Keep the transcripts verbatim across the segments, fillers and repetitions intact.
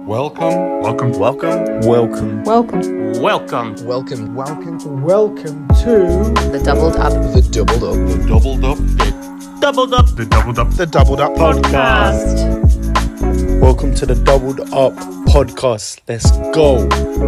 Welcome, welcome, Welcome. Welcome. Welcome. Welcome. Welcome. Welcome. Welcome to The Doubled Up The Doubled Up. the doubled up, the Doubled up. the doubled up, The Doubled Up Podcast. Welcome to the Doubled Up Podcast. Let's go.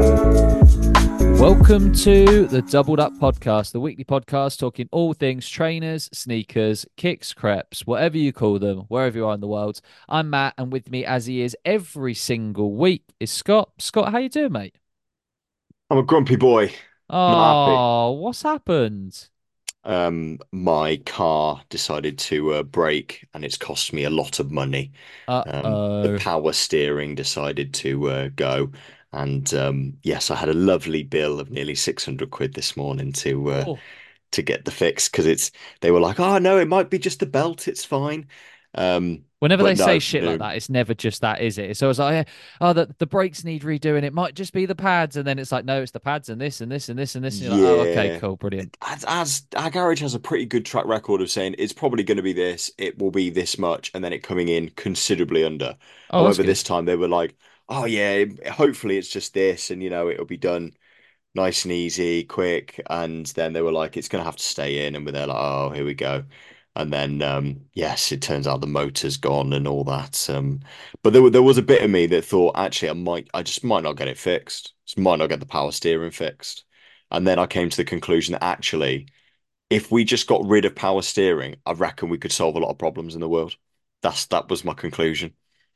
Welcome to the Doubled Up Podcast, the weekly podcast talking all things trainers, sneakers, kicks, crepes, whatever you call them, wherever you are in the world. I'm Matt, and with me, as he is every single week, is Scott. Scott, how you doing, mate? I'm a grumpy boy. Not happy. Oh, what's happened? Um, my car decided to uh, brake, and it's cost me a lot of money. Um, the Uh-oh. power steering decided to uh, go, and um, yes, I had a lovely bill of nearly six hundred quid this morning to uh, Oh, to get the fix because it's. They were like, "Oh no, it might be just the belt. It's fine." Um, whenever they but say no, shit no. like that, it's never just that, is it? So it's like, oh, the, the brakes need redoing. It might just be the pads. And then it's like, no, it's the pads and this and this and this and this. And you're like, oh, okay, Yeah. cool, brilliant. As, as our garage has a pretty good track record of saying it's probably going to be this, it will be this much, and then it coming in considerably under. Oh, that's However, good. this time they were like, "Oh yeah, hopefully it's just this, and you know it'll be done nice and easy, quick." And then they were like, "It's going to have to stay in," and we're there like, "Oh, here we go." And then um, yes, it turns out the motor's gone and all that. Um, but there, wa- there was a bit of me that thought, actually, I might, I just might not get it fixed. Just might not get the power steering fixed. And then I came to the conclusion that actually, if we just got rid of power steering, I reckon we could solve a lot of problems in the world. That's that was my conclusion.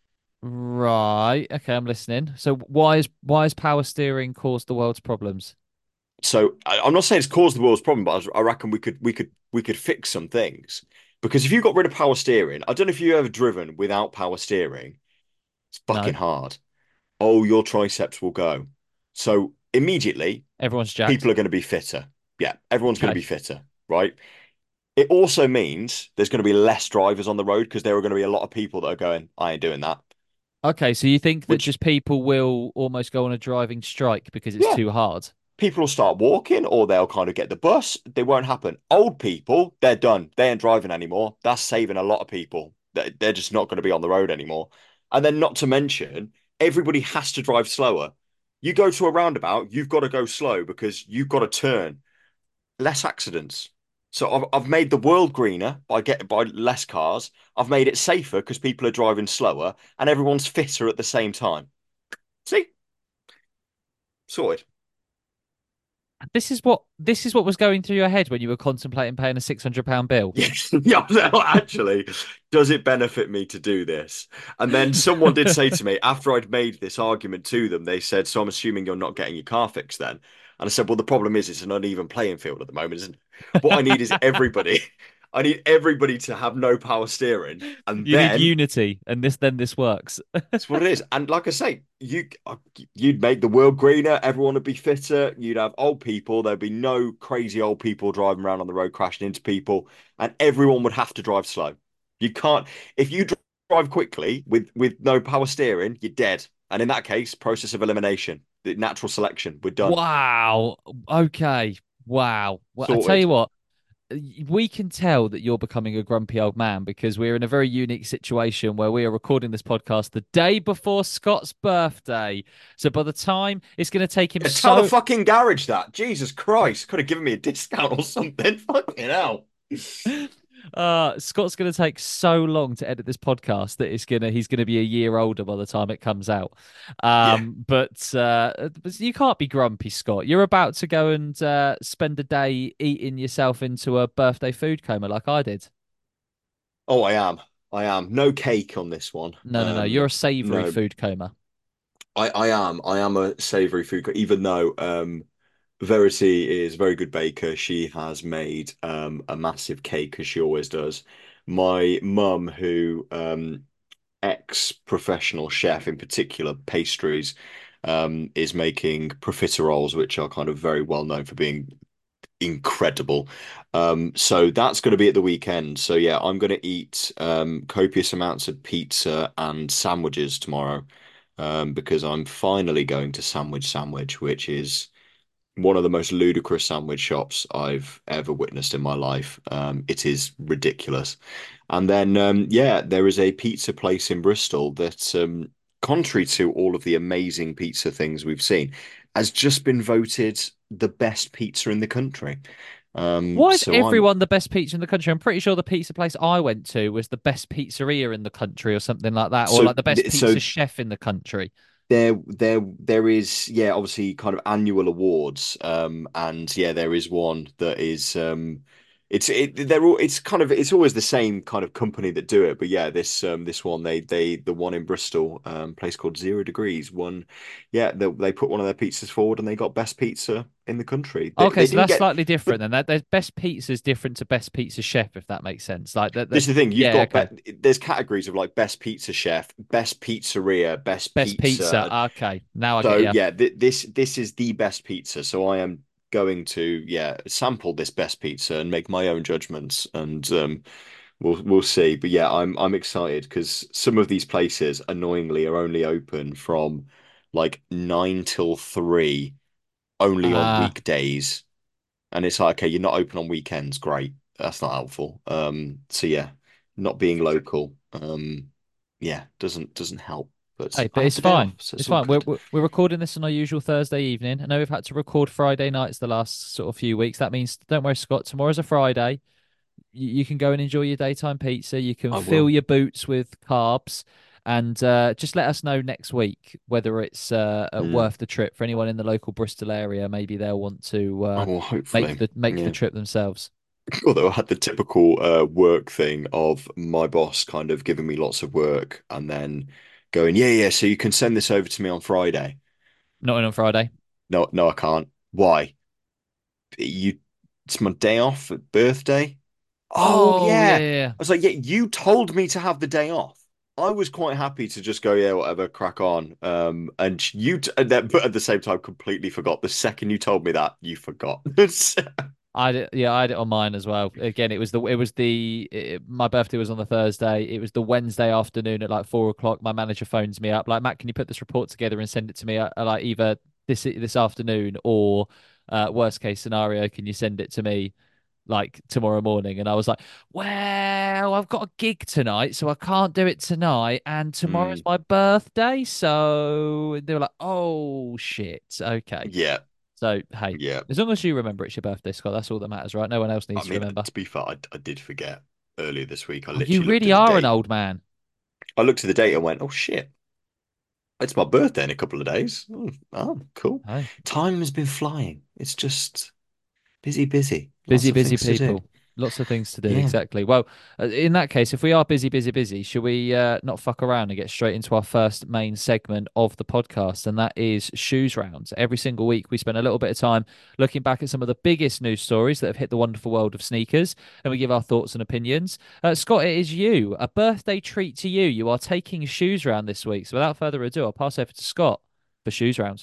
Right. Okay, I'm listening. So why is why is power steering caused the world's problems? So I, I'm not saying it's caused the world's problem, but I, I reckon we could we could we could fix some things. Because if you got rid of power steering, I don't know if you've ever driven without power steering. It's fucking No, hard. Oh, your triceps will go. So immediately, everyone's jacked. people are going to be fitter. Yeah, everyone's going to be Okay. fitter, right? It also means there's going to be less drivers on the road because there are going to be a lot of people that are going, I ain't doing that. Okay, so you think that Which, just people will almost go on a driving strike because it's yeah, too hard? people will start walking or they'll kind of get the bus. They won't happen. Old people, they're done. They ain't driving anymore. That's saving a lot of people. They- They're just not going to be on the road anymore. And then, not to mention, everybody has to drive slower. You go to a roundabout, you've got to go slow because you've got to turn. Less accidents. So I've I've made the world greener by getting by less cars. I've made it safer because people are driving slower and everyone's fitter at the same time. See? Sorted. This is what this is what was going through your head when you were contemplating paying a six hundred pound bill. Yes. Yeah, no, actually, does it benefit me to do this? And then someone did say to me after I'd made this argument to them, they said, "So I'm assuming you're not getting your car fixed then?" And I said, "Well, the problem is it's an uneven playing field at the moment, isn't it? What I need is everybody. I need everybody to have no power steering, and You need then unity, and this then this works. it's what it is. And like I say, you uh, you'd make the world greener. Everyone would be fitter. You'd have old people. There'd be no crazy old people driving around on the road crashing into people, and everyone would have to drive slow. You can't if you dr- drive quickly with with no power steering, you're dead. And in that case, process of elimination, the natural selection, we're done. Wow. Okay. Wow. Well, I tell Sorted. you what, we can tell that you're becoming a grumpy old man because we're in a very unique situation where we are recording this podcast the day before Scott's birthday. So by the time it's going to take him Yeah, tell the so fucking garage that. Jesus Christ, could have given me a discount or something. Fucking hell. uh Scott's going to take so long to edit this podcast that it's gonna he's going to be a year older by the time it comes out. Yeah. Um, but uh, but you can't be grumpy, Scott. You're about to go and uh, spend a day eating yourself into a birthday food coma like I did. Oh, I am. I am. No cake on this one. No, no, no. Um, You're a savory no, food coma. I, I am. I am a savory food, co- even though um Verity is a very good baker. She has made um a massive cake as she always does. My mum, who um ex-professional chef in particular pastries, um, is making profiteroles, which are kind of very well known for being incredible. Um, so that's going to be at the weekend. So yeah, I'm going to eat um, copious amounts of pizza and sandwiches tomorrow um, because I'm finally going to Sandwich Sandwich, which is one of the most ludicrous sandwich shops I've ever witnessed in my life. Um, it is ridiculous. And then um, yeah, there is a pizza place in Bristol that um, contrary to all of the amazing pizza things we've seen, has just been voted the best pizza in the country. Um, Why is so I'm everyone the best pizza in the country? I'm pretty sure the pizza place I went to was the best pizzeria in the country or something like that, or so like the best so pizza chef in the country. there there there is, yeah, obviously kind of annual awards, um and yeah, there is one that is, um it's it they're all it's kind of it's always the same kind of company that do it, but yeah, this um this one, they they the one in Bristol, um place called Zero Degrees, one, yeah, they, they put one of their pizzas forward and they got best pizza in the country. they, Okay, they so didn't that's get, slightly but different then. That there's best pizza is different to best pizza chef, if that makes sense. Like that, that this is the thing, you've yeah, got okay. be there's categories of like best pizza chef, best pizzeria, best Best pizza. pizza. Okay, now I So get you. yeah, th this this is the best pizza. So I am going to, yeah, sample this best pizza and make my own judgments, and um, we'll we'll see. But yeah, I'm I'm excited because some of these places annoyingly are only open from like nine till three, only on Ah, weekdays, and it's like, okay, you're not open on weekends. Great, that's not helpful. Um, so yeah, not being local, um, yeah, doesn't doesn't help. But hey, I but had it's the day off, fine. so It's it's all fine. We're, good. we're we're recording this on our usual Thursday evening. I know we've had to record Friday nights the last sort of few weeks. That means don't worry, Scott. Tomorrow's a Friday. You, you can go and enjoy your daytime pizza. You can I fill will. your boots with carbs, and uh, just let us know next week whether it's uh, uh, Mm. worth the trip for anyone in the local Bristol area. Maybe they'll want to Oh, uh, well, make hopefully. the make the Yeah. trip themselves. Although I had the typical uh, work thing of my boss kind of giving me lots of work and then going, yeah, yeah, so you can send this over to me on Friday. Not in on Friday. No, no, I can't. Why? You, it's my day off at birthday. Oh, Oh yeah, yeah. yeah, yeah. I was like, yeah, you told me to have the day off. I was quite happy to just go, yeah, whatever, crack on. Um, and you, t and then, but at the same time, completely forgot. The second you told me that, you forgot. I had it, yeah, I had it on mine as well. Again, it was the it was the it, my birthday was on the Thursday. It was the Wednesday afternoon at like four o'clock. My manager phones me up like, Matt, can you put this report together and send it to me uh, like either this this afternoon or uh, worst case scenario, can you send it to me like tomorrow morning? And I was like, well, I've got a gig tonight, so I can't do it tonight, and tomorrow's Mm, my birthday. So they were like, oh shit, okay. yeah, So, hey, yeah. as long as you remember it's your birthday, Scott, that's all that matters, right? No one else I needs to mean, remember. to be fair, I, I did forget earlier this week. I Oh, you literally looked really at the are an date. old man. I looked at the date and went, "Oh shit, it's my birthday in a couple of days." Oh, oh, cool. Hey, Time has been flying. It's just busy, busy. Lots busy, of busy things to do. people. Lots of things to do. Yeah, Exactly. Well, uh, in that case, if we are busy, busy, busy, should we uh, not fuck around and get straight into our first main segment of the podcast? And that is shoes rounds. Every single week, we spend a little bit of time looking back at some of the biggest news stories that have hit the wonderful world of sneakers, and we give our thoughts and opinions. Uh, Scott, it is you. A birthday treat to you. You are taking shoes round this week. So without further ado, I'll pass over to Scott for shoes rounds.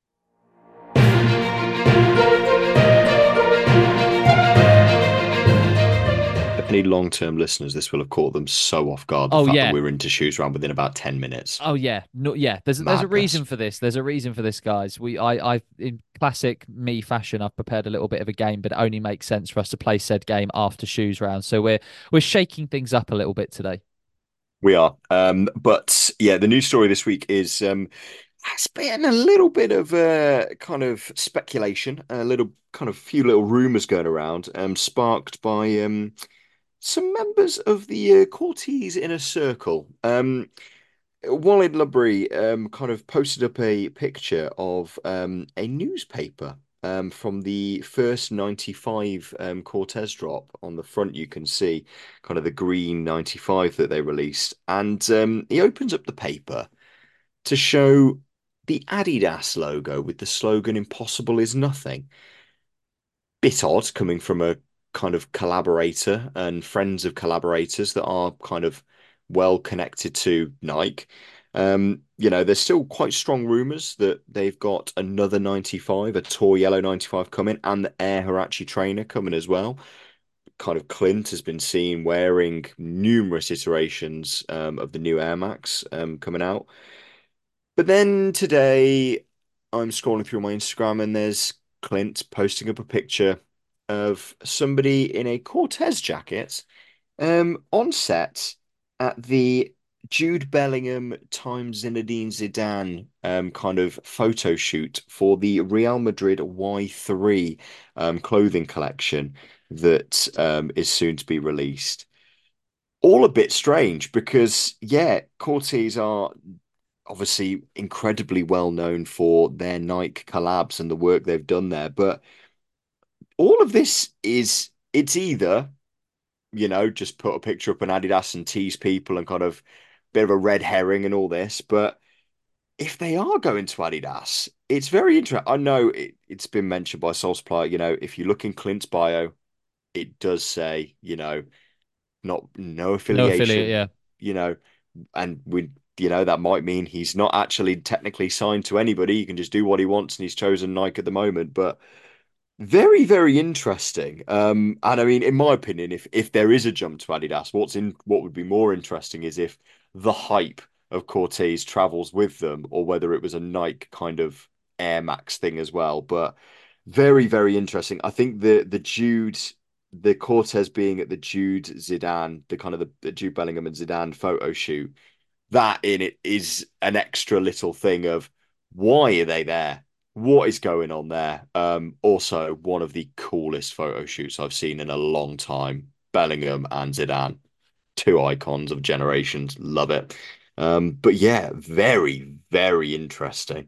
any long-term listeners, this will have caught them so off guard. The Oh fact that yeah. we were into shoes round within about ten minutes. Oh yeah, no, yeah. There's there's a Madness. reason for this. There's a reason for this, guys. We I I in classic me fashion, I've prepared a little bit of a game, but it only makes sense for us to play said game after shoes round. So we're we're shaking things up a little bit today. We are. Um, but yeah, the news story this week is um has been a little bit of uh kind of speculation, a little kind of few little rumors going around, um, sparked by um some members of the uh, Cortese inner circle. Um, Walid Lubry um, kind of posted up a picture of um, a newspaper um, from the first ninety-five um, Cortez drop. On the front, you can see kind of the green ninety-five that they released. And um, he opens up the paper to show the Adidas logo with the slogan "Impossible is nothing." Bit odd coming from a kind of collaborator and friends of collaborators that are kind of well connected to Nike. Um, you know, there's still quite strong rumors that they've got another ninety-five, a Tor Yellow ninety-five coming, and the Air Hirachi trainer coming as well. Kind of Clint has been seen wearing numerous iterations um, of the new Air Max um, coming out. But then today, I'm scrolling through my Instagram and there's Clint posting up a picture of somebody in a Cortez jacket um, on set at the Jude Bellingham times Zinedine Zidane um, kind of photo shoot for the Real Madrid Y three um, clothing collection that um, is soon to be released. All a bit strange because, yeah, Cortez are obviously incredibly well known for their Nike collabs and the work they've done there. But all of this is, it's either, you know, just put a picture up on Adidas and tease people and kind of bit of a red herring and all this. But if they are going to Adidas, it's very interesting. I know it, it's been mentioned by Soul Supply, you know, if you look in Clint's bio, it does say, you know, not no No affiliate, affiliation, yeah. you know, and we, you know, that might mean he's not actually technically signed to anybody. He can just do what he wants, and he's chosen Nike at the moment. But very, very interesting. Um, and I mean, in my opinion, if if there is a jump to Adidas, what's in what would be more interesting is if the hype of Cortez travels with them, or whether it was a Nike kind of Air Max thing as well. But very, very interesting. I think the the Jude, the Cortez being at the Jude Zidane, the kind of the, the Jude Bellingham and Zidane photo shoot, that in it is an extra little thing of why are they there? What is going on there? Um, also, one of the coolest photo shoots I've seen in a long time. Bellingham and Zidane, two icons of generations. Love it. Um, but yeah, very, very interesting.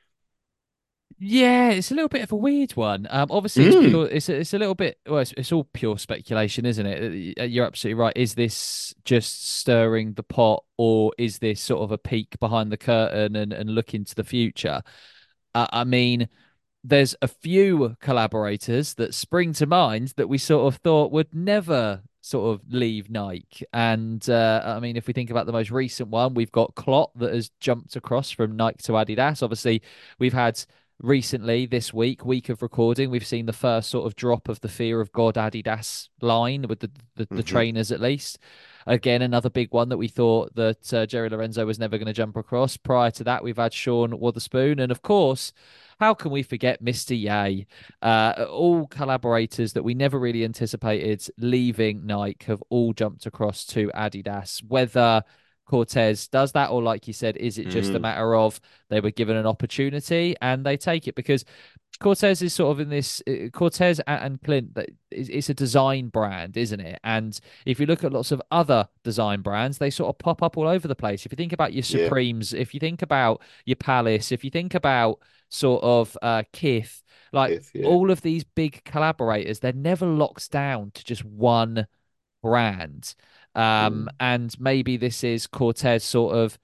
Yeah, it's a little bit of a weird one. Um, obviously, it's Mm, pure. It's a, it's a little bit. Well, it's, it's all pure speculation, isn't it? Uh, You're absolutely right. Is this just stirring the pot, or is this sort of a peek behind the curtain and and look into the future? Uh, I mean, there's a few collaborators that spring to mind that we sort of thought would never sort of leave Nike. And uh, I mean, if we think about the most recent one, we've got Clot that has jumped across from Nike to Adidas. Obviously, we've had recently this week, week of recording, we've seen the first sort of drop of the Fear of God Adidas line with the the, the hmm trainers at least. Again, another big one that we thought that uh, Jerry Lorenzo was never going to jump across. Prior to that, we've had Sean Wotherspoon, and of course, how can we forget Mister Ye? Uh, all collaborators that we never really anticipated leaving Nike have all jumped across to Adidas. Whether Cortez does that, or like you said, is it just a mm, matter of they were given an opportunity and they take it? Because Cortez is sort of in this uh, Cortez and Clint. That is, it's a design brand, isn't it? And if you look at lots of other design brands, they sort of pop up all over the place. If you think about your yeah, Supremes, if you think about your Palace, if you think about sort of uh, Kith, like if, yeah, all of these big collaborators, they're never locked down to just one brand. Um, mm, and maybe this is Cortez sort of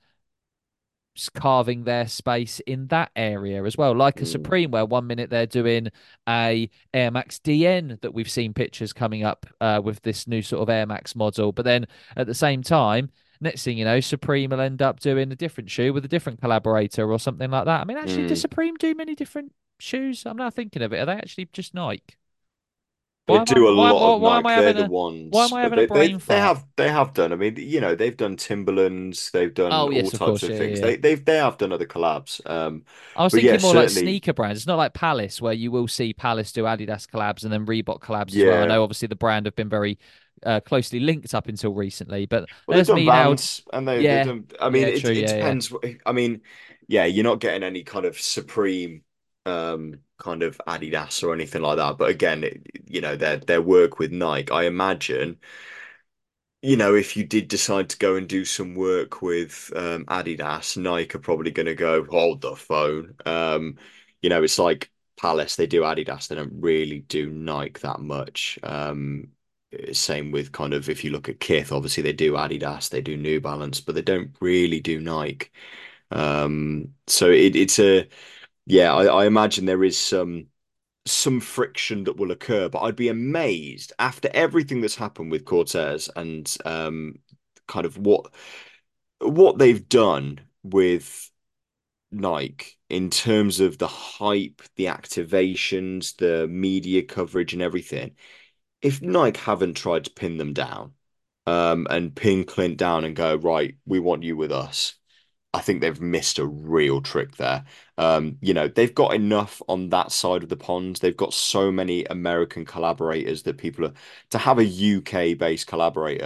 carving their space in that area as well, like a mm, Supreme, where one minute they're doing a Air Max D N that we've seen pictures coming up uh, with this new sort of Air Max model, but then at the same time, next thing you know, Supreme will end up doing a different shoe with a different collaborator or something like that. I mean, actually, does mm. Supreme do many different shoes? I'm not thinking of it. Are they actually just Nike? They Why am I? do a Why? lot Why, of why am Nike. I They're having the a? Why am ones, I but having a they they brain they fart? have they have done. I mean, you know, they've done Timberlands. They've done Oh all yes, of types course, of yeah, yeah, things. yeah. They they've they have done other collabs. Um, I was but yeah, thinking more like certainly, sneaker brands. It's not like Palace, where you will see Palace do Adidas collabs and then Reebok collabs as well. I yeah. know obviously the brand have been very uh, closely linked up until recently, but Well, they've there's done me now. Vans, and they they've Yeah, done. I mean, yeah, it true, it yeah, yeah. depends. I mean, yeah, you're not getting any kind of Supreme, um, kind of Adidas or anything like that. But again, it, you know, their their work with Nike, I imagine. You know, if you did decide to go and do some work with um, Adidas, Nike are probably going to go, hold the phone. Um, you know, it's like Palace, they do Adidas, they don't really do Nike that much. Um, same with kind of if you look at Kith, obviously they do Adidas, they do New Balance, but they don't really do Nike. Um, so it, it's a, yeah, I, I imagine there is some some friction that will occur, but I'd be amazed after everything that's happened with Cortez and um, kind of what what they've done with Nike in terms of the hype, the activations, the media coverage, and everything. If Nike haven't tried to pin them down, um, and pin Clint down and go, right, we want you with us. I think they've missed a real trick there. Um, you know, they've got enough on that side of the pond. They've got so many American collaborators that people are to have a U K based collaborator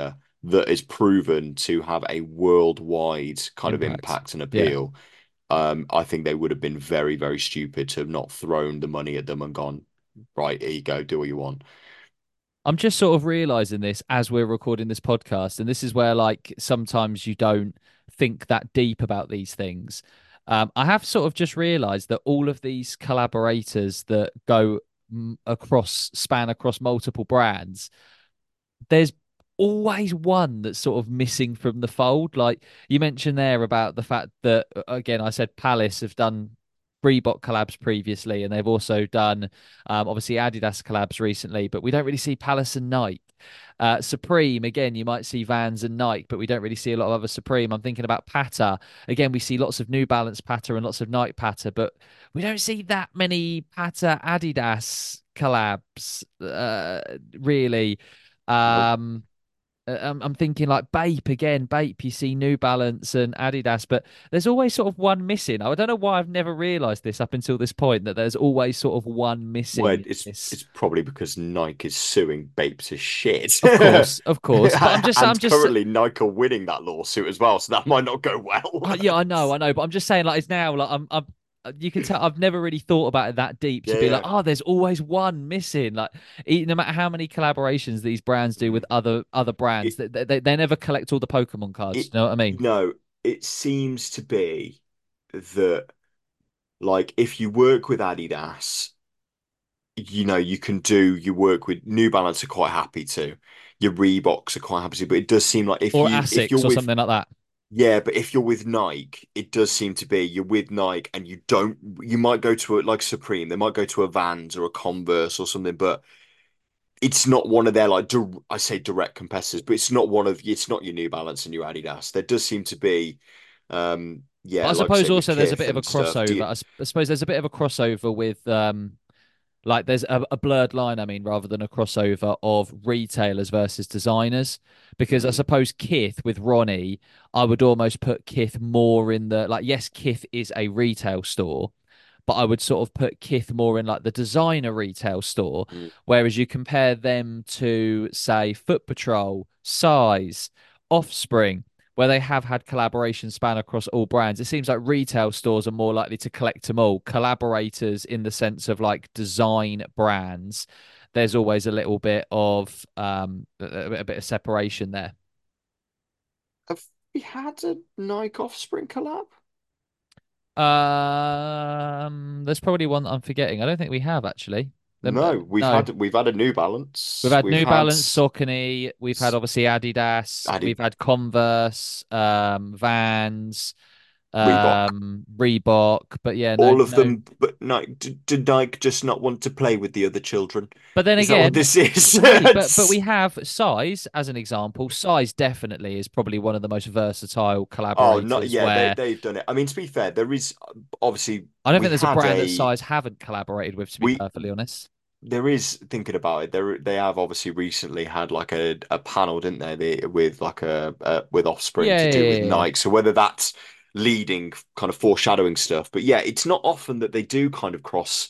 that is proven to have a worldwide kind of Impact. impact and Yeah. appeal, um, I think they would have been very, very stupid to have not thrown the money at them and gone, right, here you go, do what you want. I'm just sort of realizing this as we're recording this podcast, and this is where like sometimes you don't think that deep about these things. Um, I have sort of just realized that all of these collaborators that go mm, across, span across multiple brands, there's always one that's sort of missing from the fold. Like you mentioned there about the fact that, uh, again, I said Palace have done Reebok collabs previously, and they've also done um, obviously Adidas collabs recently, but we don't really see Palace and Nike. Uh, Supreme, again, you might see Vans and Nike, but we don't really see a lot of other Supreme. I'm thinking about Pata. Again, we see lots of New Balance Pata and lots of Nike Pata, but we don't see that many Pata Adidas collabs, uh, really. Nope. Um, uh, I'm, I'm thinking like Bape again. Bape, you see New Balance and Adidas, but there's always sort of one missing. I don't know why I've never realized this up until this point that there's always sort of one Well, missing in it's this. it's probably because Nike is suing Bape to shit. Of course, of course, but I'm just, I'm And just, currently Nike are winning that lawsuit as well, so that might not go well. uh, yeah, I know, I know, but I'm just saying like it's now like I'm, I'm. uh, You can tell I've never really thought about it that deep to Yeah, be like, yeah. oh, there's always one missing. Like, e- no matter how many collaborations these brands do with Mm. other other brands, It, they, they, they never collect all the Pokemon cards. it, You know what I mean? no, it seems to be that, like, if you work with Adidas, you know, you can do your work with New Balance are quite happy to. Your Reeboks are quite happy to, but it does seem like if Or you if you're Asics or with something like that. yeah, but if you're with Nike, it does seem to be you're with Nike and you don't you might go to a like Supreme, they might go to a Vans or a Converse or something, but it's not one of their like dir I say direct competitors, but it's not one of it's not your New Balance and your Adidas. There does seem to be um But yeah, I like I suppose say with also there's a Kith bit of a and stuff. Do crossover. you, I, s- I suppose there's a bit of a crossover with um like there's a, a blurred line, I mean, rather than a crossover of retailers versus designers. Because I mm, suppose Kith with Ronnie, I would almost put Kith more in the like, yes, Kith is a retail store, but I would sort of put Kith more in like the designer retail store. mm. Whereas you compare them to, say, Foot Patrol, Size, Offspring, where they have had collaboration span across all brands. It seems like retail stores are more likely to collect them all. Collaborators in the sense of like design brands, there's always a little bit of um a, a bit of separation there. Have we had a Nike Offspring collab? Um, there's probably one that I'm forgetting. I don't think we have actually. Them- uh, No, we've No, had we've had a New we've Balance. had We've New had Balance, Saucony, we've had obviously Adidas, Adi we've had Converse, um, Vans, Reebok. um, Reebok, but yeah, no, All of no. them, but Nike did, did Nike just not want to play with the other children? But then Is that what again, this is? hey, but but It's- we have Size as an example. Size definitely is probably one of the most versatile oh, not collaborators. yeah, they Where they've done it. I mean, to be fair, there is obviously I don't we think there's a had brand that a Size haven't collaborated with, to be we perfectly honest. there is thinking about it. There they have obviously recently had like a, a panel, didn't they? They with like a, a with Offspring Yeah, to yeah, do with yeah, yeah. Nike. So whether that's leading kind of foreshadowing stuff, but yeah, it's not often that they do kind of cross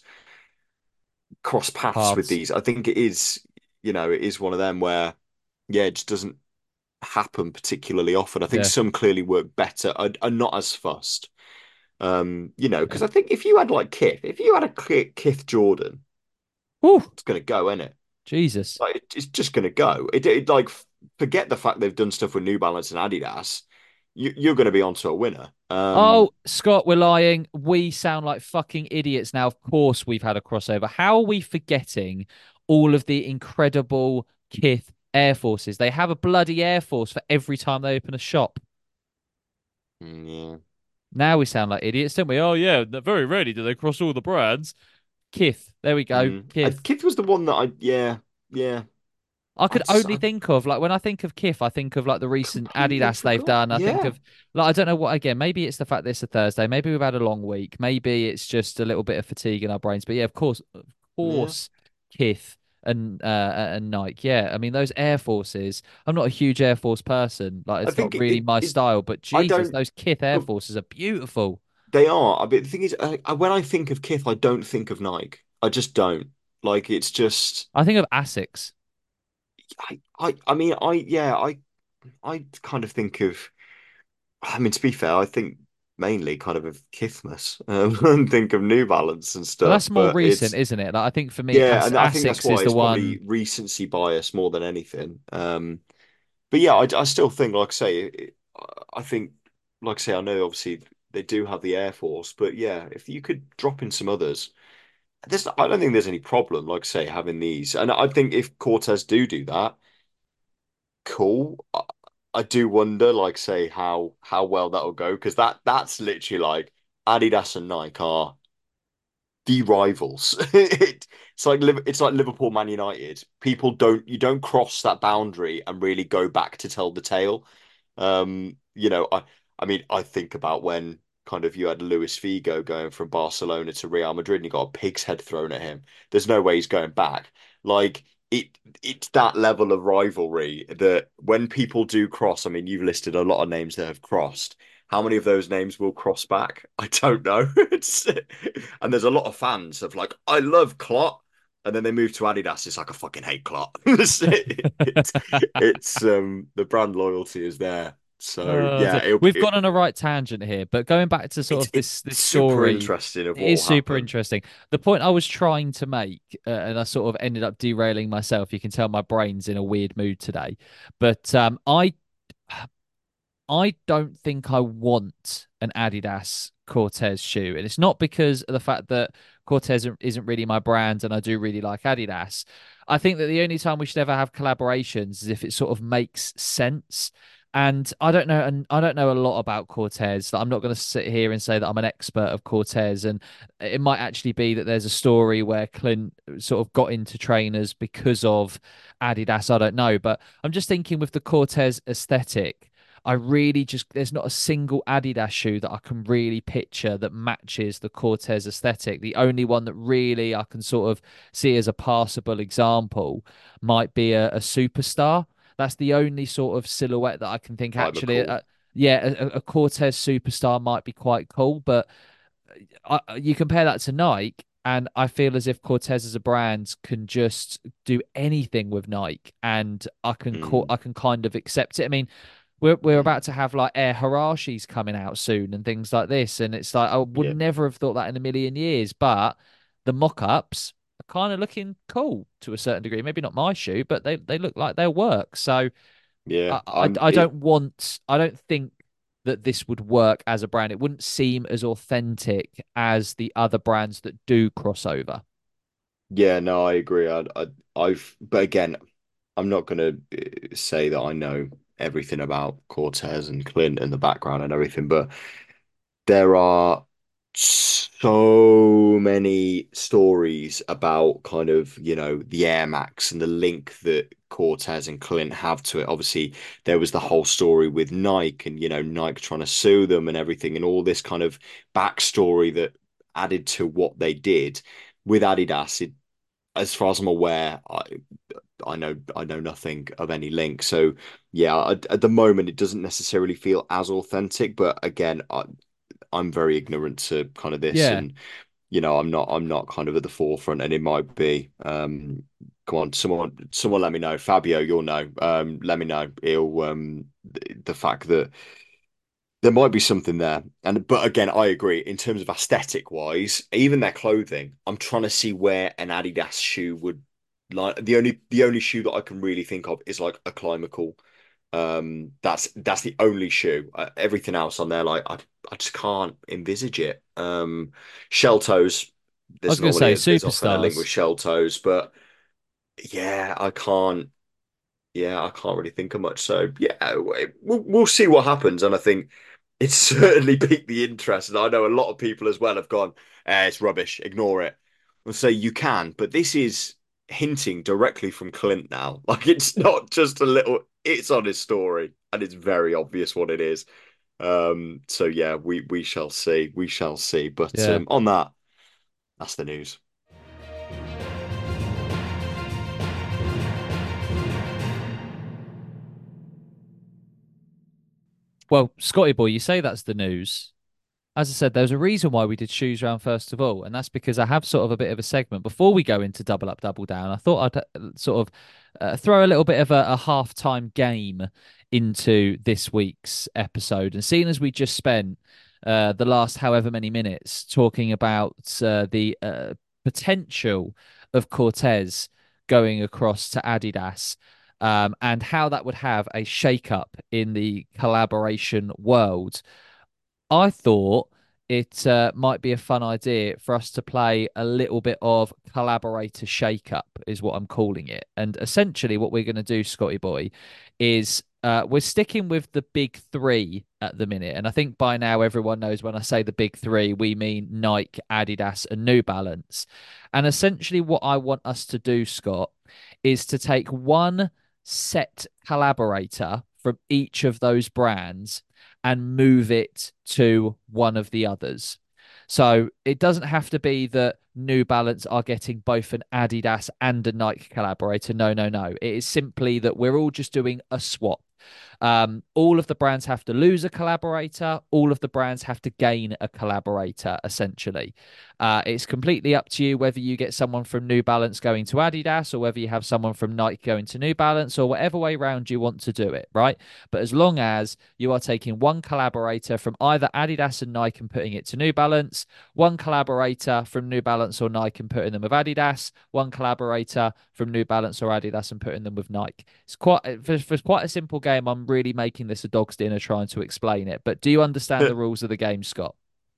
cross paths with Paths. these. I think it is, you know, it is one of them where yeah, it just doesn't happen particularly often. I think Yeah, some clearly work better, are, are not as fussed. Um, you know, yeah. because I think if you had like Kith, if you had a Kith Kith Jordan, Whew, it's gonna go, isn't it? Jesus. Like it- it's just gonna go. It, it like forget the fact they've done stuff with New Balance and Adidas. You, you're gonna be onto a winner. Um, Oh, Scott, we're lying. We sound like fucking idiots now. Of course, we've had a crossover. How are we forgetting all of the incredible Kith Air Forces? They have a bloody Air Force for every time they open a shop. mm, yeah. Now we sound like idiots, don't we? Oh, yeah. Very rarely do they cross all the brands. Kith. There we go. Mm. I, Kith. Kith was the one that I yeah yeah. I I could just only I think of like when I think of Kith, I think of like the recent completely Adidas they've forgot. done. I think Yeah. of like I don't know what again. Maybe it's the fact that it's a Thursday. Maybe we've had a long week. Maybe it's just a little bit of fatigue in our brains. But yeah, of course, of Yeah. course, Kith and uh and Nike. Yeah, I mean those Air Forces. I'm not a huge Air Force person. Like I it's not think really it, my it style. But I Jesus, don't those Kith Air Forces are beautiful. they are. I mean, the thing is, I, I, when I think of Kith, I don't think of Nike. I just don't. Like, it's just, I think of Asics. I, I, I mean, I, yeah, I, I kind of think of, I mean, to be fair, I think mainly kind of of Kithmas um, and think of New Balance and Well, stuff. that's more But recent, it's isn't it? Like, I think for me, yeah, As and I think that's Asics is why the it's one. probably recency bias more than anything. Um, but yeah, I, I still think, like I say, it, I think, like I say, I know obviously they do have the Air Force, but yeah, if you could drop in some others, there's I don't think there's any problem, like I say, having these. And I think if Cortez do do that, cool. I, I do wonder, like, say, how how well that'll go because that that's literally like Adidas and Nike are the rivals. It, it's like it's like Liverpool, Man United. People don't you don't cross that boundary and really go back to tell the tale. Um, you know, I I mean, I think about when kind of you had Luis Figo going from Barcelona to Real Madrid and he got a pig's head thrown at him. There's no way he's going back. Like it it's that level of rivalry that when people do cross, I mean, you've listed a lot of names that have crossed. How many of those names will cross back? I don't know. It's, and there's a lot of fans of like, I love Clot. And then they move to Adidas. It's like, I fucking hate Clot. it's, it's, it's um the brand loyalty is there. So Uh, yeah, so it'll, we've it, gone on a right tangent here, but going back to sort it's of it's this this super story, interesting of it what is will super happen. interesting. The point I was trying to make, uh, and I sort of ended up derailing myself. You can tell my brain's in a weird mood today, but um, I I don't think I want an Adidas Cortez shoe. And it's not because of the fact that Cortez isn't really my brand and I do really like Adidas. I think that the only time we should ever have collaborations is if it sort of makes sense. And I don't know, and I don't know a lot about Cortez. I'm not going to sit here and say that I'm an expert of Cortez. And it might actually be that there's a story where Clint sort of got into trainers because of Adidas. I don't know. But I'm just thinking with the Cortez aesthetic. I really just there's not a single Adidas shoe that I can really picture that matches the Cortez aesthetic. The only one that really I can sort of see as a passable example might be a, a Superstar. That's the only sort of silhouette that I can think I'm a actually. cool. Uh, yeah, a, a Cortez Superstar might be quite cool, but I, you compare that to Nike, and I feel as if Cortez as a brand can just do anything with Nike, and I can call, Mm, I can kind of accept it. I mean, we're we're mm, about to have like Air Harashis coming out soon and things like this, and it's like I would yeah, never have thought that in a million years. But the mock-ups are kind of looking cool to a certain degree. Maybe not my shoe, but they they look like they'll work. So yeah. I I, I'm I it. don't want I don't think that this would work as a brand. It wouldn't seem as authentic as the other brands that do crossover. Yeah, no, I agree. I, I, I've, but again, I'm not gonna uh, say that I know everything about Cortez and Clint and the background and everything, but there are so many stories about kind of, you know, the Air Max and the link that Cortez and Clint have to it. Obviously, there was the whole story with Nike and, you know, Nike trying to sue them and everything and all this kind of backstory that added to what they did with Adidas. It, as far as I'm aware, I I know I know nothing of any link. So yeah, at, at the moment it doesn't necessarily feel as authentic, but again, I, I'm very ignorant to kind of this, Yeah, and you know, I'm not I'm not kind of at the forefront, and it might be. Um, come on, someone someone let me know. Fabio, you'll know. Um, let me know. He'll um the, the fact that there might be something there. And but again, I agree in terms of aesthetic wise, even their clothing. I'm trying to see where an Adidas shoe would like the only the only shoe that I can really think of is like a Climacool. Um, that's that's the only shoe. Uh, everything else on there, like I I just can't envisage it. Um, Shell toes. I was There's going to say normally a, there's often a link with superstars. shell toes, but yeah, I can't. Yeah, I can't really think of much. So yeah, we- we'll we'll see what happens. And I think it's certainly piqued the interest. And I know a lot of people as well have gone, eh, it's rubbish, ignore it. I'll say you can, but this is hinting directly from Clint now. Like it's not just a little, it's on his story, and it's very obvious what it is. Um, so yeah, we we shall see. We shall see. But Yeah. um, on that, that's the news. Well, Scotty boy, you say that's the news. as I said, there's a reason why we did shoes round first of all, and that's because I have sort of a bit of a segment before we go into double up, double down. I thought I'd uh, sort of uh, throw a little bit of a, a half-time game into this week's episode, and seeing as we just spent uh, the last however many minutes talking about uh, the uh, potential of Cortez going across to Adidas. Um, and how that would have a shake-up in the collaboration world. I thought it uh, might be a fun idea for us to play a little bit of collaborator shake up, is what I'm calling it. And essentially, what we're going to do, Scotty boy, is uh, we're sticking with the big three at the minute. And I think by now everyone knows when I say the big three, we mean Nike, Adidas, and New Balance. And essentially, what I want us to do, Scott, is to take one set collaborator from each of those brands and move it to one of the others. So it doesn't have to be that New Balance are getting both an Adidas and a Nike collaborator. No, no, no. It is simply that we're all just doing a swap. Um, all of the brands have to lose a collaborator. All of the brands have to gain a collaborator, essentially. Uh, it's completely up to you whether you get someone from New Balance going to Adidas or whether you have someone from Nike going to New Balance or whatever way round you want to do it, right? But as long as you are taking one collaborator from either Adidas and Nike and putting it to New Balance, one collaborator from New Balance or Nike and putting them with Adidas, one collaborator from New Balance or Adidas and putting them with Nike. It's quite for, for quite a simple game. I'm really making this a dog's dinner trying to explain it. But do you understand the rules of the game, Scott?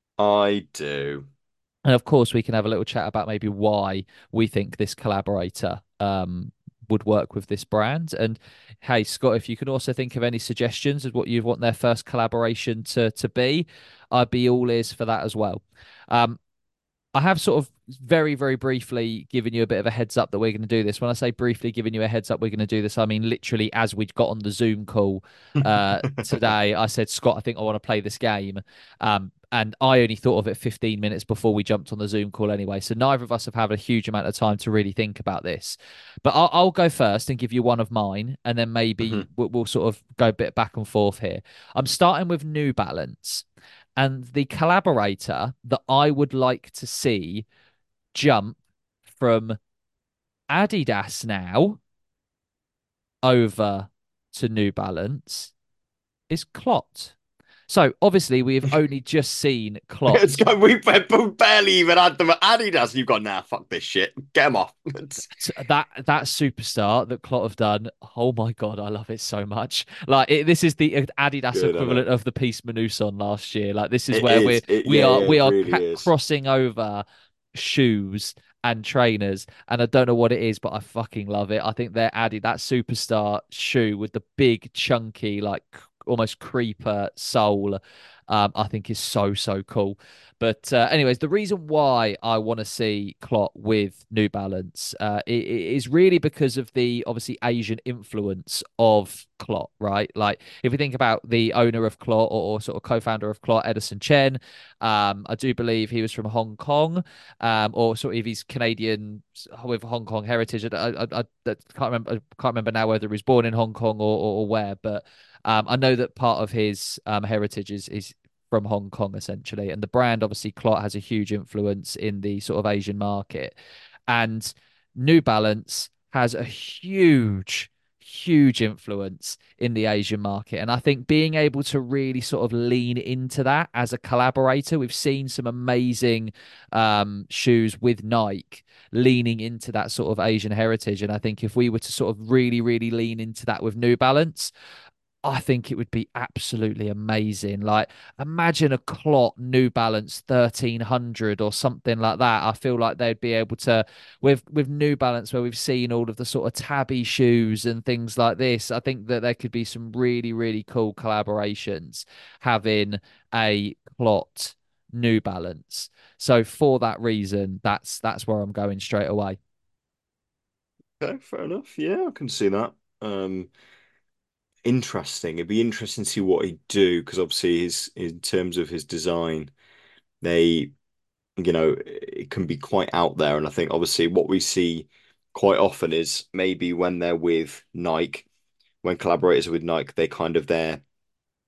I do. And of course, we can have a little chat about maybe why we think this collaborator um, would work with this brand. And hey, Scott, if you can also think of any suggestions of what you want their first collaboration to to be, I'd be all ears for that as well. Um, I have sort of very, very briefly given you a bit of a heads up that we're going to do this. When I say briefly giving you a heads up, we're going to do this, I mean literally as we got on the Zoom call uh, today, I said, Scott, I think I want to play this game. Um, and I only thought of it fifteen minutes before we jumped on the Zoom call anyway. So neither of us have had a huge amount of time to really think about this. But I'll, I'll go first and give you one of mine, and then maybe hmm we'll, we'll sort of go a bit back and forth here. I'm starting with New Balance. And the collaborator that I would like to see jump from Adidas now over to New Balance is Clot. So obviously we've only just seen Clot. It's got, we barely even had them at Adidas. You've got, nah, fuck this shit. Get them off. that that superstar that Clot have done. Oh my god, I love it so much. Like it, this is the Adidas Good, equivalent of the Peace Manuson last year. Like this is It where is. we're It, we yeah, are yeah, we it are really ca- is. crossing over shoes and trainers, and I don't know what it is, but I fucking love it. I think they're added that superstar shoe with the big chunky like almost creeper sole. Um, I think is so so cool. But uh, anyways, the reason why I want to see Clot with New Balance uh, i- i- is really because of the obviously Asian influence of Clot, right? Like if we think about the owner of Clot or, or sort of co-founder of Clot, Edison Chen, um, I do believe he was from Hong Kong, um, or sort of he's Canadian with Hong Kong heritage. I, I, I, I can't remember. I can't remember now whether he was born in Hong Kong or, or, or where, but um, I know that part of his um, heritage is is from Hong Kong essentially, and the brand obviously Clot has a huge influence in the sort of Asian market, and New Balance has a huge huge influence in the Asian market. And I think being able to really sort of lean into that as a collaborator, we've seen some amazing um, shoes with Nike leaning into that sort of Asian heritage. And I think if we were to sort of really, really lean into that with New Balance, I think it would be absolutely amazing. Like, imagine a Clot New Balance thirteen hundred or something like that. I feel like they'd be able to, with with New Balance, where we've seen all of the sort of tabby shoes and things like this. I think that there could be some really, really cool collaborations having a Clot New Balance. So for that reason, that's that's where I'm going straight away. Okay, fair enough. Yeah, I can see that. Um, interesting. It'd be interesting to see what he'd do because obviously his in terms of his design, they, you know, it can be quite out there. And I think obviously what we see quite often is maybe when they're with Nike, when collaborators are with Nike, they kind of their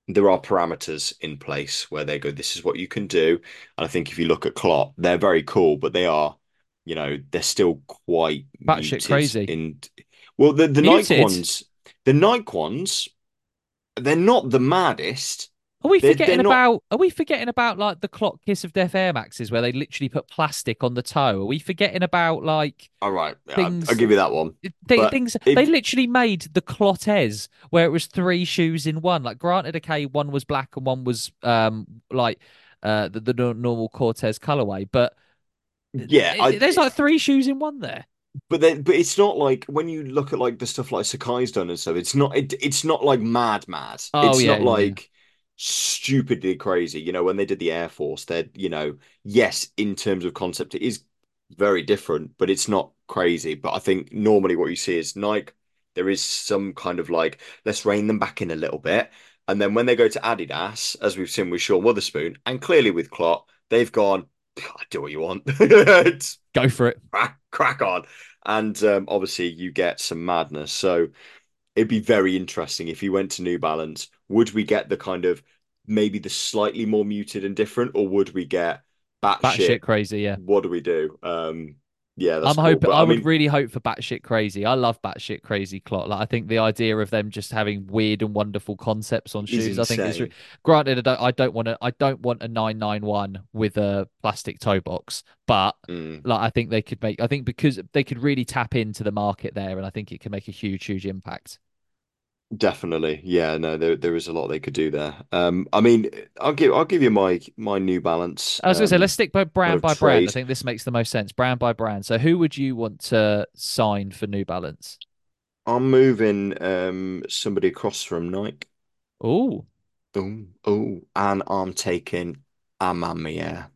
there are parameters in place where they go, this is what you can do. And I think if you look at Klopp, they're very cool, but they are, you know, they're still quite Batshit muted crazy. in, well, the, the Nike Muted. ones, the Nike ones, they're not the maddest. Are we They're they're forgetting not. about? Are we forgetting about like the Clock Kiss of Death Air Maxes where they literally put plastic on the toe? Are we forgetting about like All right, I, I'll things? give you that one. Th But things they if literally made the Clotez where it was three shoes in one. Like, granted, okay, one was black and one was um like uh the, the nor- normal Cortez colorway, but it, yeah, I there's like three shoes in one there. but then but it's not like when you look at like the stuff like Sakai's done and stuff, it's not it, it's not like mad mad. Oh It's yeah, not yeah, yeah. like stupidly crazy. You know, when they did the Air Force, they're, you know, yes, in terms of concept, it is very different, but it's not crazy. But I think normally what you see is Nike, there is some kind of like, let's rein them back in a little bit. And then when they go to Adidas, as we've seen with Sean Wotherspoon, and clearly with Clot, they've gone, do what you want. It's Go for it. crack, crack on. And um, obviously, you get some madness. So it'd be very interesting if you went to New Balance. Would we get the kind of maybe the slightly more muted and different, or would we get Batshit batshit? crazy, yeah. What do we do? Um, yeah, I'm that's cool. hoping. But I I would mean, really hope for batshit crazy. I love batshit crazy clot. Like, I think the idea of them just having weird and wonderful concepts on is shoes. I think it's re- insane. granted. I don't. I don't want to. I don't want a nine nine one with a plastic toe box. But Mm, like, I think they could make. I think because they could really tap into the market there, and I think it can make a huge, huge impact. definitely. Yeah, no, there there is a lot they could do there. Um, I mean, I'll give I'll give you my my New Balance I was gonna say, let's um stick by kind brand of by brand. I trade. think this makes the most sense. Brand by brand. So, who would you want to sign for New Balance? I'm moving um somebody across from Nike. Oh, Oh, oh, and I'm taking Amamiya.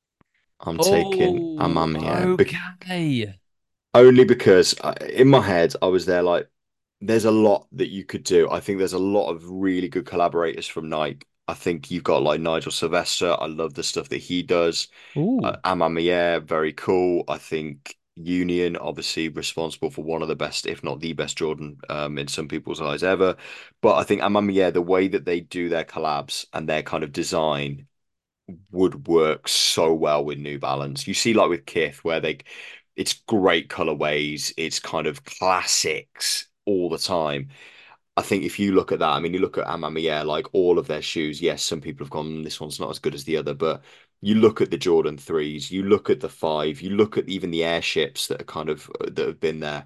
I'm taking oh, Amamiya be okay. only because I, in my head I was there like, there's a lot that you could do. I think there's a lot of really good collaborators from Nike. I think you've got like Nigel Sylvester. I love the stuff that he does. Uh, Ooh. Amamiya, very cool. I think Union, obviously responsible for one of the best, if not the best Jordan um, in some people's eyes ever. But I think Amamiya, the way that they do their collabs and their kind of design would work so well with New Balance. You see, like with Kith, where they, it's great colorways, it's kind of classics all the time. I think if you look at that, I mean, you look at Amamiya, like all of their shoes, yes, some people have gone, this one's not as good as the other, but you look at the Jordan threes, you look at the five, you look at even the airships that are kind of that have been there.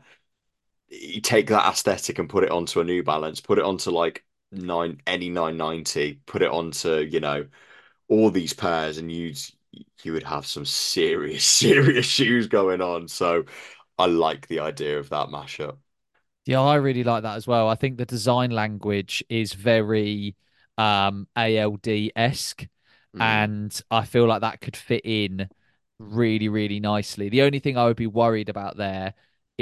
You take that aesthetic and put it onto a New Balance, put it onto like nine any nine ninety, put it onto, you know, all these pairs, and you'd you would have some serious, serious shoes going on. So I like the idea of that mashup. Yeah, I really like that as well. I think the design language is very um A L D-esque, Mm, and I feel like that could fit in really, really nicely. The only thing I would be worried about there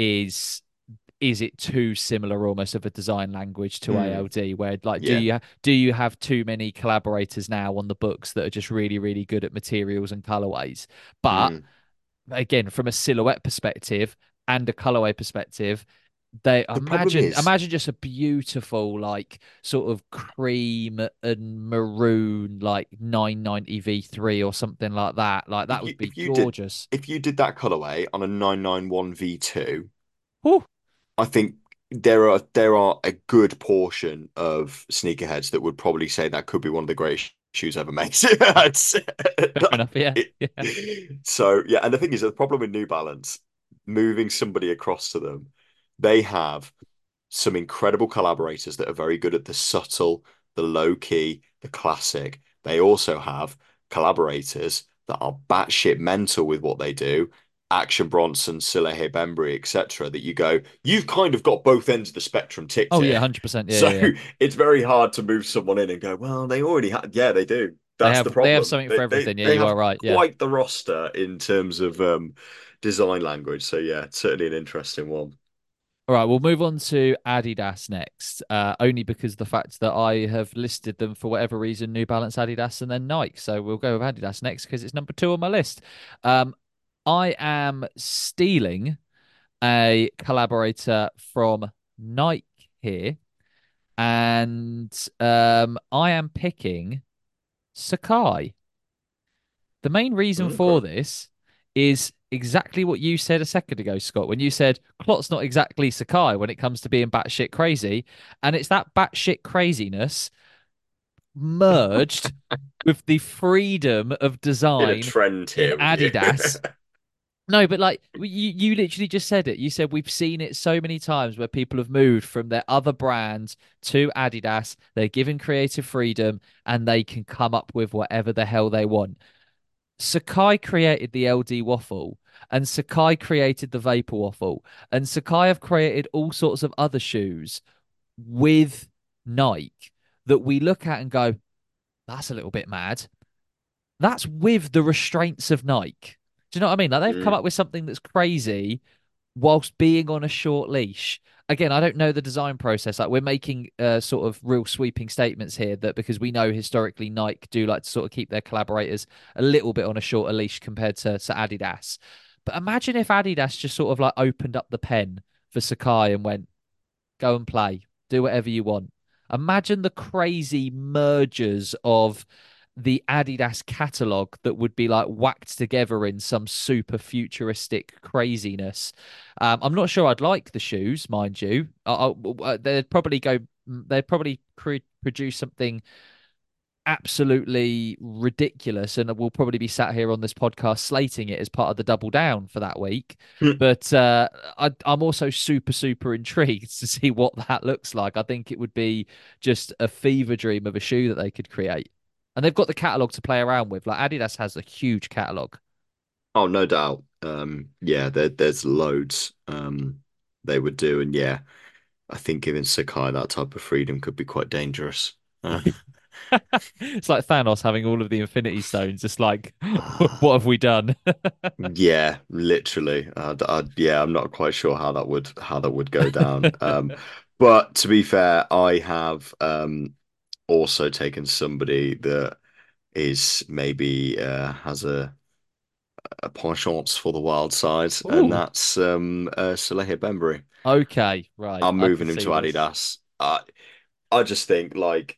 is is it too similar almost of a design language to mm, A L D, where like do yeah. you do you have too many collaborators now on the books that are just really, really good at materials and colorways? But Mm. again, from a silhouette perspective and a colorway perspective, they The problem imagine is, imagine just a beautiful like sort of cream and maroon like nine ninety V three or something like that. Like, if that you would be if you did gorgeous. if you did that colorway on a nine ninety-one V two, Whew. I think there are there are a good portion of sneakerheads that would probably say that could be one of the greatest shoes ever made. It's- Fair enough. Yeah. Yeah. so yeah, and the thing is, the problem with New Balance, moving somebody across to them, they have some incredible collaborators that are very good at the subtle, the low key, the classic. They also have collaborators that are batshit mental with what they do. Action Bronson, Salehe Bembury, et cetera. That you go, you've kind of got both ends of the spectrum ticked Oh yeah, here. one hundred percent. Yeah, So yeah, yeah. it's very hard to move someone in and go, well, they already have. Yeah, they do. They That's the have they have problem. something for They they everything. Yeah, they you have are right. Yeah. quite the roster in terms of um, design language. So yeah, it's certainly an interesting one. All right, we'll move on to Adidas next, uh, only because the fact that I have listed them for whatever reason, New Balance, Adidas, and then Nike. So we'll go with Adidas next because it's number two on my list. Um, I am stealing a collaborator from Nike here, and um, I am picking Sakai. The main reason for Okay. this is exactly what you said a second ago, Scott, when you said Clot's not exactly Sakai when it comes to being batshit crazy. And it's that batshit craziness merged with the freedom of In a design trend in here with you. Adidas. No, but like you, you literally just said it. You said we've seen it so many times where people have moved from their other brands to Adidas. They're given creative freedom and they can come up with whatever the hell they want. Sakai created the L D waffle, and Sakai created the Vapor waffle, and Sakai have created all sorts of other shoes with Nike that we look at and go, that's a little bit mad. That's with the restraints of Nike. Do you know what I mean? Like they've come Mm. up with something that's crazy whilst being on a short leash. Again, I don't know the design process. Like we're making uh, sort of real sweeping statements here that because we know historically Nike do like to sort of keep their collaborators a little bit on a shorter leash compared to, to Adidas. But imagine if Adidas just sort of like opened up the pen for Sakai and went, go and play, do whatever you want. Imagine the crazy mergers of the Adidas catalog that would be like whacked together in some super futuristic craziness. Um, I'm not sure I'd like the shoes, mind you. I, I, they'd probably go, they'd probably cre produce something absolutely ridiculous, and we'll probably be sat here on this podcast slating it as part of the double down for that week. But uh, I, I'm also super, super intrigued to see what that looks like. I think it would be just a fever dream of a shoe that they could create. And they've got the catalog to play around with. Like Adidas has a huge catalog. Oh, no doubt. Um, yeah, there, there's loads um, they would do, and yeah, I think giving Sakai that type of freedom could be quite dangerous. Uh, It's like Thanos having all of the Infinity Stones. It's like, what have we done? yeah, literally. I'd, I'd, yeah, I'm not quite sure how that would how that would go down. Um, but to be fair, I have um, also taken somebody that is maybe uh, has a a penchant for the wild side, and Ooh, that's um, uh, Salehe Bembury. okay, right. I'm I can moving him see to this. Adidas. Uh, I just think like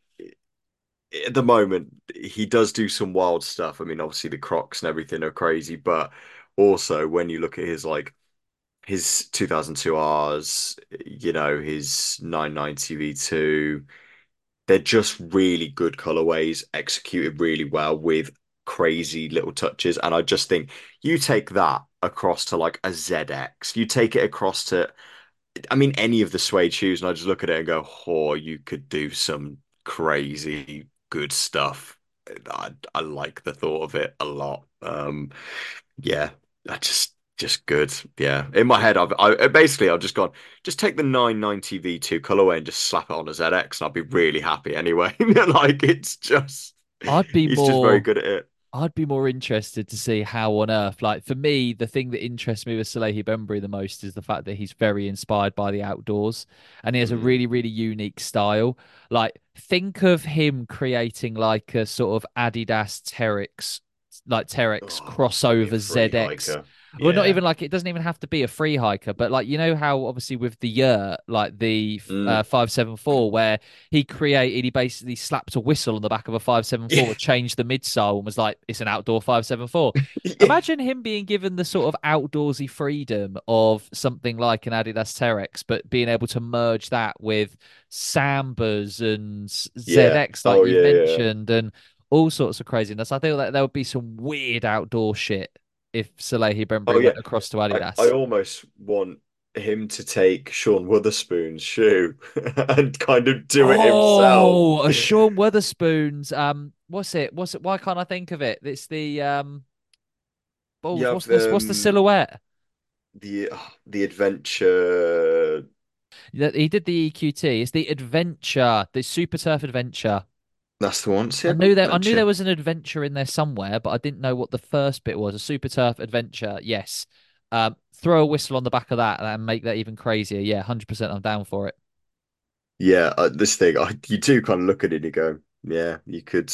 at the moment he does do some wild stuff. I mean, obviously the Crocs and everything are crazy, but also when you look at his like his two thousand two Rs, you know, his nine ninety V two, they're just really good colorways, executed really well with crazy little touches. And I just think you take that across to like a Z X, you take it across to, I mean, any of the suede shoes, and I just look at it and go, oh, you could do some crazy good stuff. I, I like the thought of it a lot. Um, yeah, I just just good. Yeah, in my head, I've I basically I've just gone, just take the nine ninety V two colorway and just slap it on a Z X, and I'll be really happy anyway. Like it's just, I'd be he's just very more good at it. I'd be more interested to see how on earth, like for me, the thing that interests me with Salehi Bembury the most is the fact that he's very inspired by the outdoors and he has a Mm. really, really unique style. Like, think of him creating like a sort of Adidas Terex, like Terex Oh, that'd be a crossover free Z X. hiker. Well, not Yeah. even like it doesn't even have to be a free hiker, but like you know how obviously with the Yurt, like the uh, Mm. five seven four, where he created, he basically slapped a whistle on the back of a five seven four, changed the midsole, and was like, it's an outdoor five seven four. Yeah. Imagine him being given the sort of outdoorsy freedom of something like an Adidas Terex, but being able to merge that with Sambas and Yeah. Z X, like Oh you've yeah, yeah. mentioned, and all sorts of craziness. I feel that there would be some weird outdoor shit if Salehi Oh Bembury yeah. went across to I, I Adidas. almost want him to take Sean Witherspoon's shoe and kind of do it himself. Oh, a Sean Weatherspoon's. Um, what's it? What's it? Why can't I think of it? It's the um. You Balls. have What's this? the What's the um, silhouette? the the adventure. Yeah, he did the E Q T. It's the Adventure, the Super Turf Adventure. That's the one. See, I knew there. I knew there adventure. was an adventure in there somewhere, but I didn't know what the first bit was. A Super Turf Adventure. Yes. Um, throw a whistle on the back of that and make that even crazier. Yeah, one hundred percent. I'm down for it. Yeah, uh, this thing. I, you do kind of look at it and you go, yeah, you could.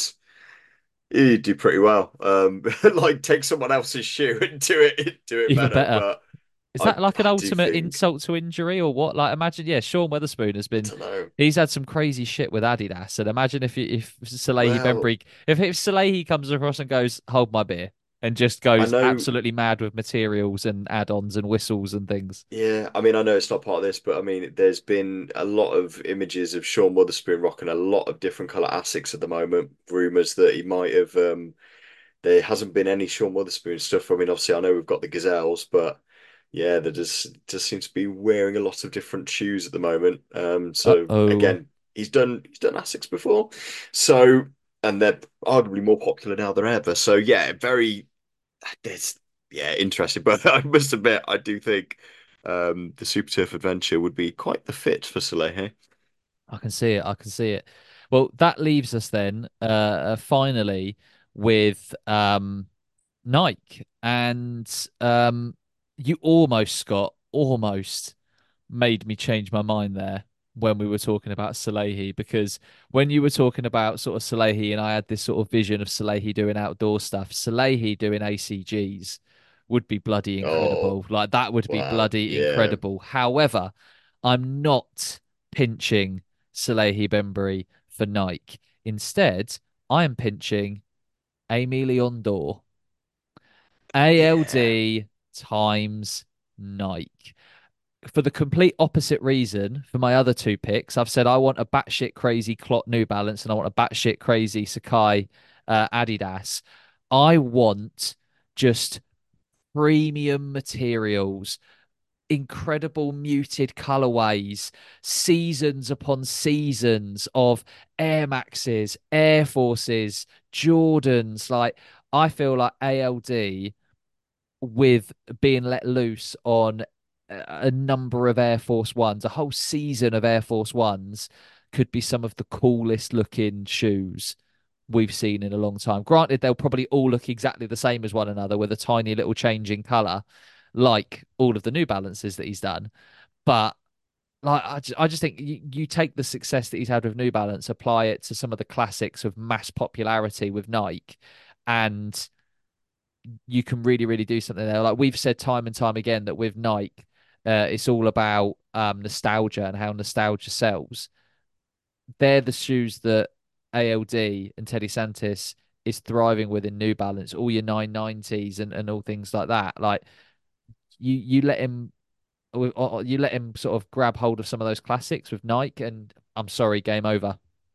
You do pretty well. Um, like take someone else's shoe and do it, do it Even better. better. But Is I that like an I do ultimate think insult to injury or what? Like, imagine, yeah, Sean Weatherspoon has I been, don't know. he's had some crazy shit with Adidas, and imagine if if Salehi Well, Bembury, if if Salehi comes across and goes, hold my beer, and just I goes know. absolutely mad with materials and add-ons and whistles and things. Yeah, I mean, I know it's not part of this, but I mean, there's been a lot of images of Sean Wotherspoon rocking a lot of different color Asics at the moment. Rumors that he might have. Um, there hasn't been any Sean Wotherspoon stuff. I mean, obviously, I know we've got the Gazelles, but yeah, there just just seems to be wearing a lot of different shoes at the moment. Um, so Uh-oh. again, he's done he's done Asics before, so and they're arguably more popular now than ever. So yeah, very. It's yeah, interesting. But I must admit, I do think um, the Super Turf Adventure would be quite the fit for Salehe. I can see it. I can see it. Well, that leaves us then, uh, uh, finally with um Nike, and um, you almost, Scott, almost made me change my mind there when we were talking about Salehi, because when you were talking about sort of Salehi, and I had this sort of vision of Salehi doing outdoor stuff, Salehi doing A C Gs would be bloody Oh, incredible. Like that would be wow. bloody Yeah. incredible. However, I'm not pinching Salehi Bembury for Nike. Instead, I am pinching Amy Leon Dore. Yeah. A L D times Nike. For the complete opposite reason for my other two picks, I've said I want a batshit crazy Clot New Balance and I want a batshit crazy Sakai uh, Adidas. I want just premium materials, incredible muted colorways, seasons upon seasons of Air Maxes, Air Forces, Jordans. Like, I feel like A L D with being let loose on a number of Air Force Ones, a whole season of Air Force Ones could be some of the coolest looking shoes we've seen in a long time. Granted, they'll probably all look exactly the same as one another with a tiny little change in color, like all of the New Balances that he's done. But like, I just, I just think you, you take the success that he's had with New Balance, apply it to some of the classics of mass popularity with Nike, and you can really, really do something there. Like we've said time and time again that with Nike, uh, it's all about um, nostalgia and how nostalgia sells. They're the shoes that A L D and Teddy Santis is thriving with in New Balance, all your nine nineties and, and all things like that. Like you, you let him, you let him sort of grab hold of some of those classics with Nike, and I'm sorry, game over.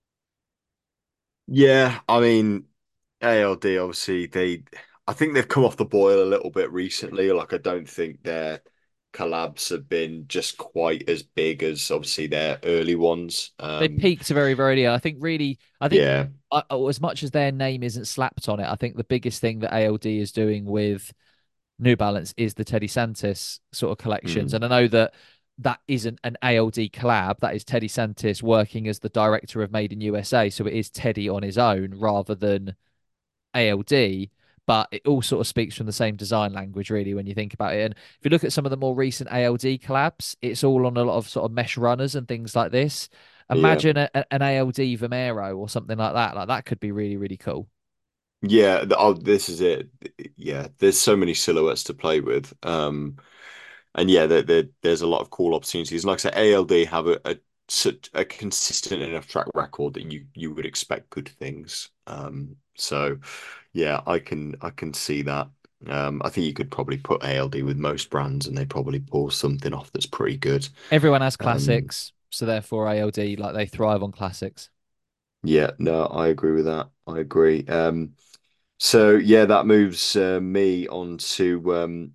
Yeah, I mean, A L D obviously they I think they've come off the boil a little bit recently. Like I don't think their collabs have been just quite as big as obviously their early ones. They Um peaked very, very early. I think really, I think yeah. uh, uh, as much as their name isn't slapped on it, I think the biggest thing that A L D is doing with New Balance is the Teddy Santis sort of collections. Mm, And I know that that isn't an A L D collab. That is Teddy Santis working as the director of Made in U S A. So it is Teddy on his own rather than A L D. But it all sort of speaks from the same design language, really, when you think about it. And if you look at some of the more recent A L D collabs, it's all on a lot of sort of mesh runners and things like this. yeah. Imagine a, an A L D Vomero or something like that. Like that could be really, really cool. Yeah, th- oh, this is it. Yeah, there's so many silhouettes to play with. Um, and yeah, there, there, there's a lot of cool opportunities. And like I say, A L D have a, a such a consistent enough track record that you you would expect good things. Um, so yeah, I can I can see that. Um, I think you could probably put A L D with most brands, and they probably pull something off that's pretty good. Everyone has Um, classics, so therefore A L D, like they thrive on classics. yeah, no, I agree with that. I agree. Um, so yeah, that moves uh, me on to um,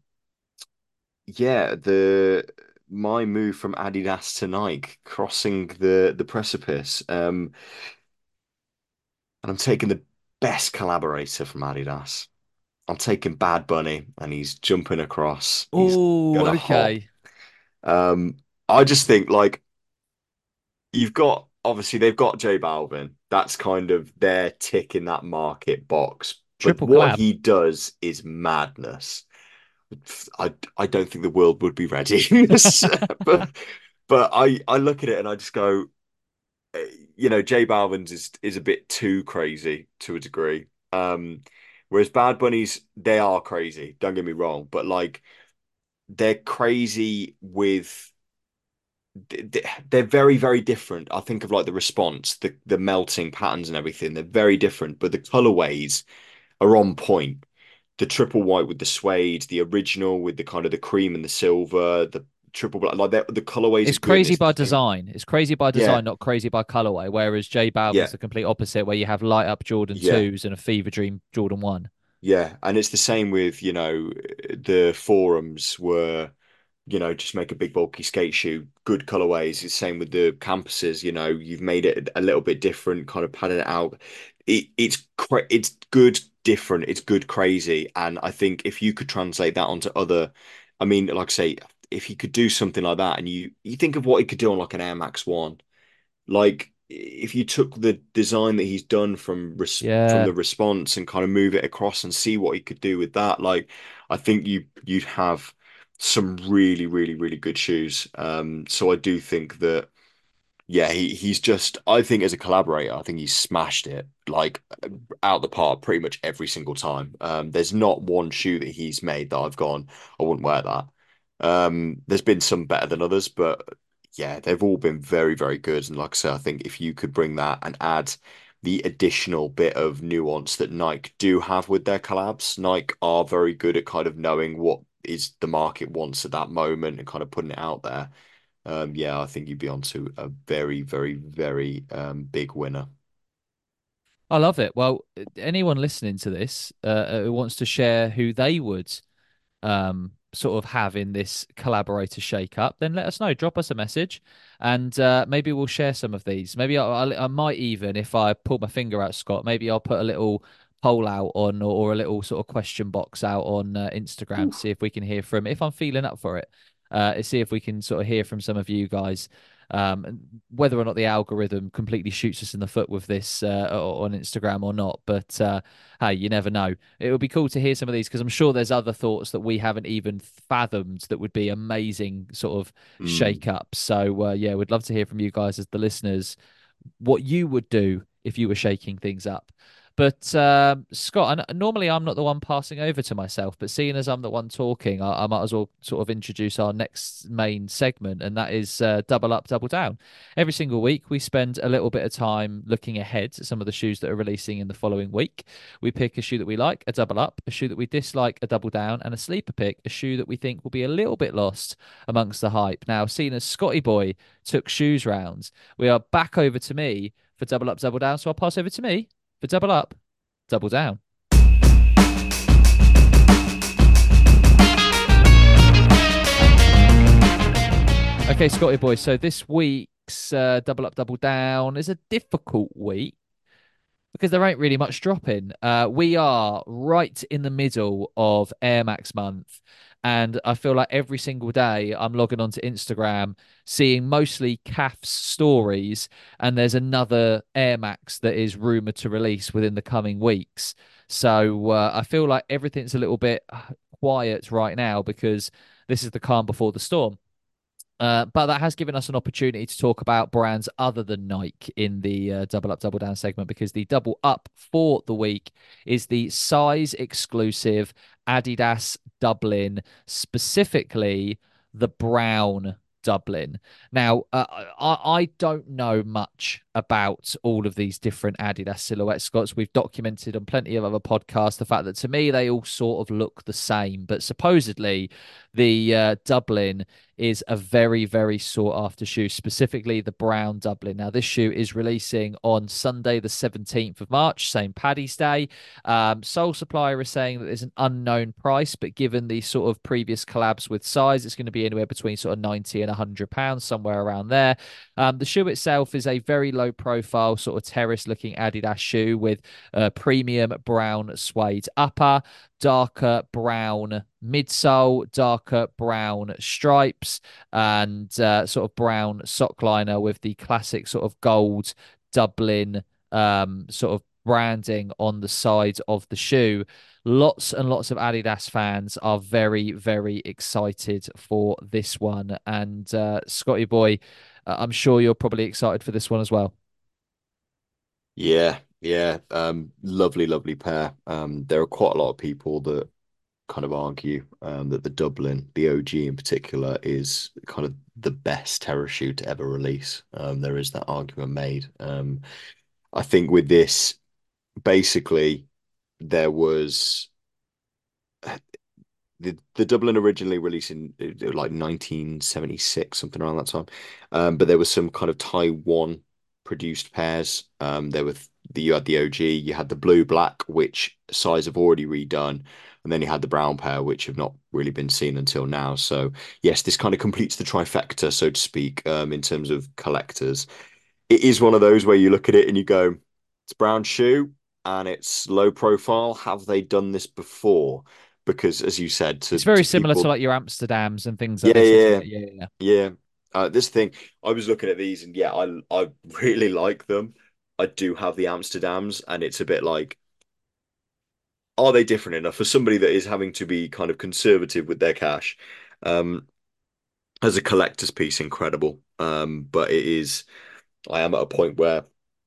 yeah, the my move from Adidas to Nike, crossing the the precipice. Um, and I'm taking the best collaborator from Adidas. I'm taking Bad Bunny, and he's jumping across. He's Oh, gonna hop. okay. Um, I just think like you've got obviously they've got J Balvin. That's kind of their tick in that market box. But Triple what collab. he does is madness. I I don't think the world would be ready. But but I I look at it and I just go, eh, you know, J Balvin's is is a bit too crazy to a degree. Um, whereas Bad Bunnies, they are crazy. Don't get me wrong, but like they're crazy with they're very, very different. I think of like the response, the the melting patterns and everything. They're very different, but the colorways are on point. The triple white with the suede, the original with the kind of the cream and the silver, the triple black, like the colorways are It's good. And crazy it's the by same. design. It's crazy by Yeah, design, not crazy by colorway. Whereas J Balvin's yeah, the complete opposite, where you have light up Jordan yeah. twos and a Fever Dream Jordan one. Yeah, and it's the same with, you know, the forums were, you know, just make a big bulky skate shoe, good colorways. It's the same with the campuses, you know, you've made it a little bit different, kind of padded it out. It it's cra it's good, different, it's good, crazy. And I think if you could translate that onto other, I mean, like I say, if you could do something like that and you you think of what he could do on like an Air Max One. Like if you took the design that he's done from res from Yeah. the response and kind of move it across and see what he could do with that, like I think you you'd have some really, really, really good shoes. Um, so I do think that yeah, he he's just I think as a collaborator, I think he's smashed it like out the park pretty much every single time. Um, there's not one shoe that he's made that I've gone, I wouldn't wear that. Um, there's been some better than others, but yeah, they've all been very, very good. And like I said, I think if you could bring that and add the additional bit of nuance that Nike do have with their collabs, Nike are very good at kind of knowing what is the market wants at that moment and kind of putting it out there. Um, yeah, I think you'd be onto a very, very, very um, big winner. I love it. Well, anyone listening to this uh, who wants to share who they would um, sort of have in this collaborator shake up, then let us know. Drop us a message, and uh, maybe we'll share some of these. Maybe I, I, I might even, if I pull my finger out, Scott, maybe I'll put a little poll out on or, or a little sort of question box out on uh, Instagram to see if we can hear from if I'm feeling up for it. Uh, see if we can sort of hear from some of you guys. Um, and whether or not the algorithm completely shoots us in the foot with this uh, on Instagram or not, but uh, hey, you never know. It would be cool to hear some of these because I'm sure there's other thoughts that we haven't even fathomed that would be amazing sort of Mm. shake up. So uh, yeah, we'd love to hear from you guys as the listeners what you would do if you were shaking things up. But um, Scott, I, normally I'm not the one passing over to myself, but seeing as I'm the one talking, I, I might as well sort of introduce our next main segment, and that is uh, double up, double down. Every single week, we spend a little bit of time looking ahead at some of the shoes that are releasing in the following week. We pick a shoe that we like, a double up, a shoe that we dislike, a double down, and a sleeper pick, a shoe that we think will be a little bit lost amongst the hype. Now, seeing as Scotty Boy took shoes rounds, we are back over to me for double up, double down. So I'll pass over to me for double up, double down. Okay, Scotty boy. So this week's uh, double up, double down is a difficult week because there ain't really much dropping. Uh, we are right in the middle of Air Max month, and I feel like every single day I'm logging onto Instagram, seeing mostly C A F's stories, and there's another Air Max that is rumored to release within the coming weeks. So uh, I feel like everything's a little bit quiet right now because this is the calm before the storm. Uh, but that has given us an opportunity to talk about brands other than Nike in the uh, double up, double down segment because the double up for the week is the size exclusive Adidas Dublin, specifically the brown Dublin. Now, uh, I, I don't know much about all of these different Adidas silhouette Scots. We've documented on plenty of other podcasts the fact that to me they all sort of look the same, but supposedly the uh, Dublin is a very, very sought after shoe, specifically the brown Dublin. Now, this shoe is releasing on Sunday, the seventeenth of March, Saint Paddy's Day. Um, Sole Supplier is saying that there's an unknown price, but given the sort of previous collabs with size, it's going to be anywhere between sort of ninety and one hundred pounds, somewhere around there. Um, the shoe itself is a very low profile, sort of terrace looking Adidas shoe with a premium brown suede upper, darker brown midsole, darker brown stripes, and uh, sort of brown sock liner with the classic sort of gold Dublin um, sort of branding on the side of the shoe. Lots and lots of Adidas fans are very, very excited for this one. And uh, Scotty boy, uh, I'm sure you're probably excited for this one as well. Yeah, yeah. Um, lovely, lovely pair. Um, there are quite a lot of people that kind of argue um, that the Dublin, the O G in particular, is kind of the best terror shoe to ever release. Um, there is that argument made. Um, I think with this, basically, there was the the Dublin originally released in uh, like nineteen seventy-six, something around that time. Um, but there was some kind of Taiwan produced pairs. Um, there were the you had the O G, you had the blue black, which size have already redone, and then you had the brown pair, which have not really been seen until now. So yes, this kind of completes the trifecta, so to speak, um, in terms of collectors. It is one of those where you look at it and you go, it's a brown shoe and it's low profile. Have they done this before? Because as you said, to It's very to similar to people, like your Amsterdams and things like yeah, this, isn't yeah, it? Yeah, yeah. yeah. Uh, this thing, I was looking at these and yeah, I I really like them. I do have the Amsterdams, and it's a bit like, are they different enough for somebody that is having to be kind of conservative with their cash? Um, as a collector's piece, incredible. Um, but it is, I am at a point where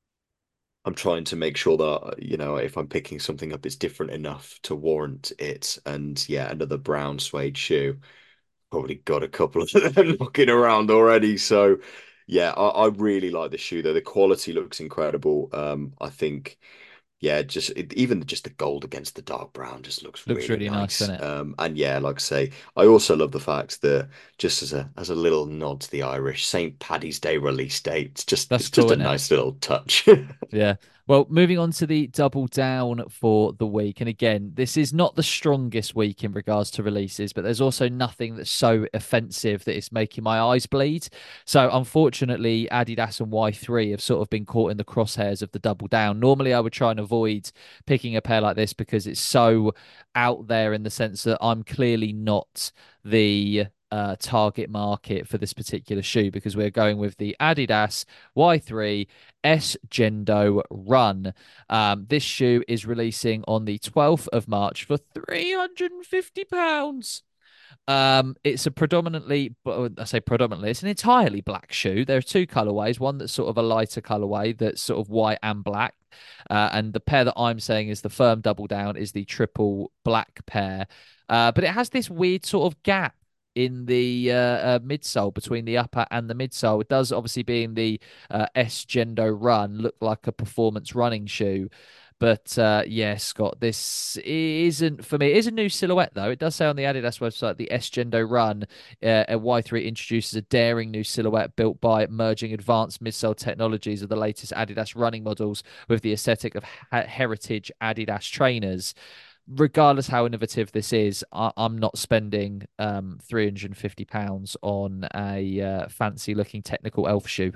I'm trying to make sure that, you know, if I'm picking something up, it's different enough to warrant it. And yeah, another brown suede shoe. Probably got a couple of them knocking around already. So yeah, I, I really like the shoe though. The quality looks incredible. Um, I think yeah, just it, even just the gold against the dark brown just looks Looks really really nice, nice. doesn't it? Um, and yeah, like I say, I also love the fact that just as a as a little nod to the Irish, Saint Paddy's Day release date. It's just That's it's just cool, a isn't it? nice little touch. Yeah. Well, moving on to the double down for the week. And again, this is not the strongest week in regards to releases, but there's also nothing that's so offensive that it's making my eyes bleed. So unfortunately, Adidas and Y three have sort of been caught in the crosshairs of the double down. Normally, I would try and avoid picking a pair like this because it's so out there in the sense that I'm clearly not the uh, target market for this particular shoe because we're going with the Adidas Y three S Gendo Run. Um, this shoe is releasing on the twelfth of March for three hundred fifty pounds. Um, it's a predominantly, but I say predominantly, it's an entirely black shoe. There are two colorways, one that's sort of a lighter colorway that's sort of white and black. Uh, and the pair that I'm saying is the firm double down is the triple black pair. Uh, but it has this weird sort of gap in the uh, uh, midsole between the upper and the midsole. It does obviously being the uh, S Gendo Run look like a performance running shoe. But uh, yeah, Scott, this isn't for me. It is a new silhouette, though. It does say on the Adidas website the S Gendo Run uh, a Y three introduces a daring new silhouette built by merging advanced midsole technologies of the latest Adidas running models with the aesthetic of ha- heritage Adidas trainers. Regardless how innovative this is, I- I'm not spending um, three hundred fifty pounds on a uh, fancy looking technical elf shoe.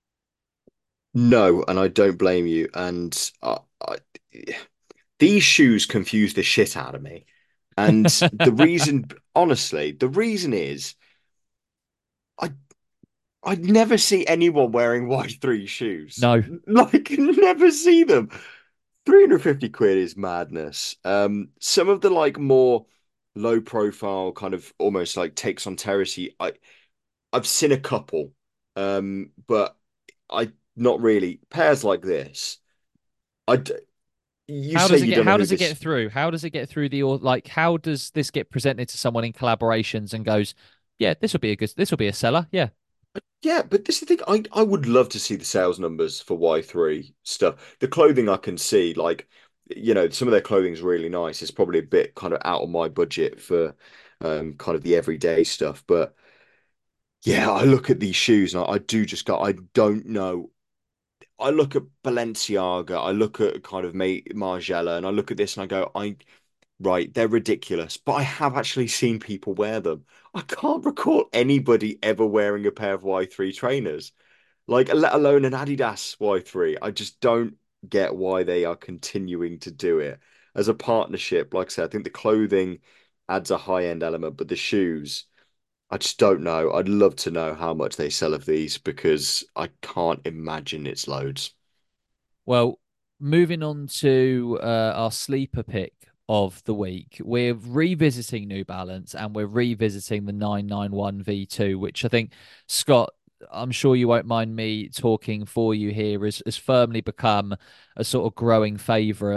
No, and I don't blame you. And I, I, these shoes confuse the shit out of me. And the reason, honestly, the reason is I I never see anyone wearing Y three shoes. No, Like, never see them. three hundred fifty quid is madness. Um, some of the like more low profile kind of almost like takes on terracy. I I've seen a couple. Um, but I not really pairs like this. I d- you how say does it you get? don't know How who does it this. get through? How does it get through the or like? How does this get presented to someone in collaborations and goes, yeah, this will be a good, this will be a seller. Yeah, Yeah, but this is the thing. I I would love to see the sales numbers for Y three stuff. The clothing I can see, like, you know, some of their clothing is really nice. It's probably a bit kind of out of my budget for um kind of the everyday stuff. But yeah, I look at these shoes and I, I do just go, I don't know. I look at Balenciaga, I look at kind of May Margiela, and I look at this and I go, I right, they're ridiculous, but I have actually seen people wear them. I can't recall anybody ever wearing a pair of Y three trainers, like let alone an Adidas Y three. I just don't get why they are continuing to do it as a partnership. Like I said, I think the clothing adds a high-end element, but the shoes, I just don't know. I'd love to know how much they sell of these because I can't imagine it's loads. well, moving on to uh, our sleeper pick of the week, we're revisiting New Balance and we're revisiting the nine ninety-one V two, which I think, Scott, I'm sure you won't mind me talking for you here, has, has firmly become a sort of growing favourite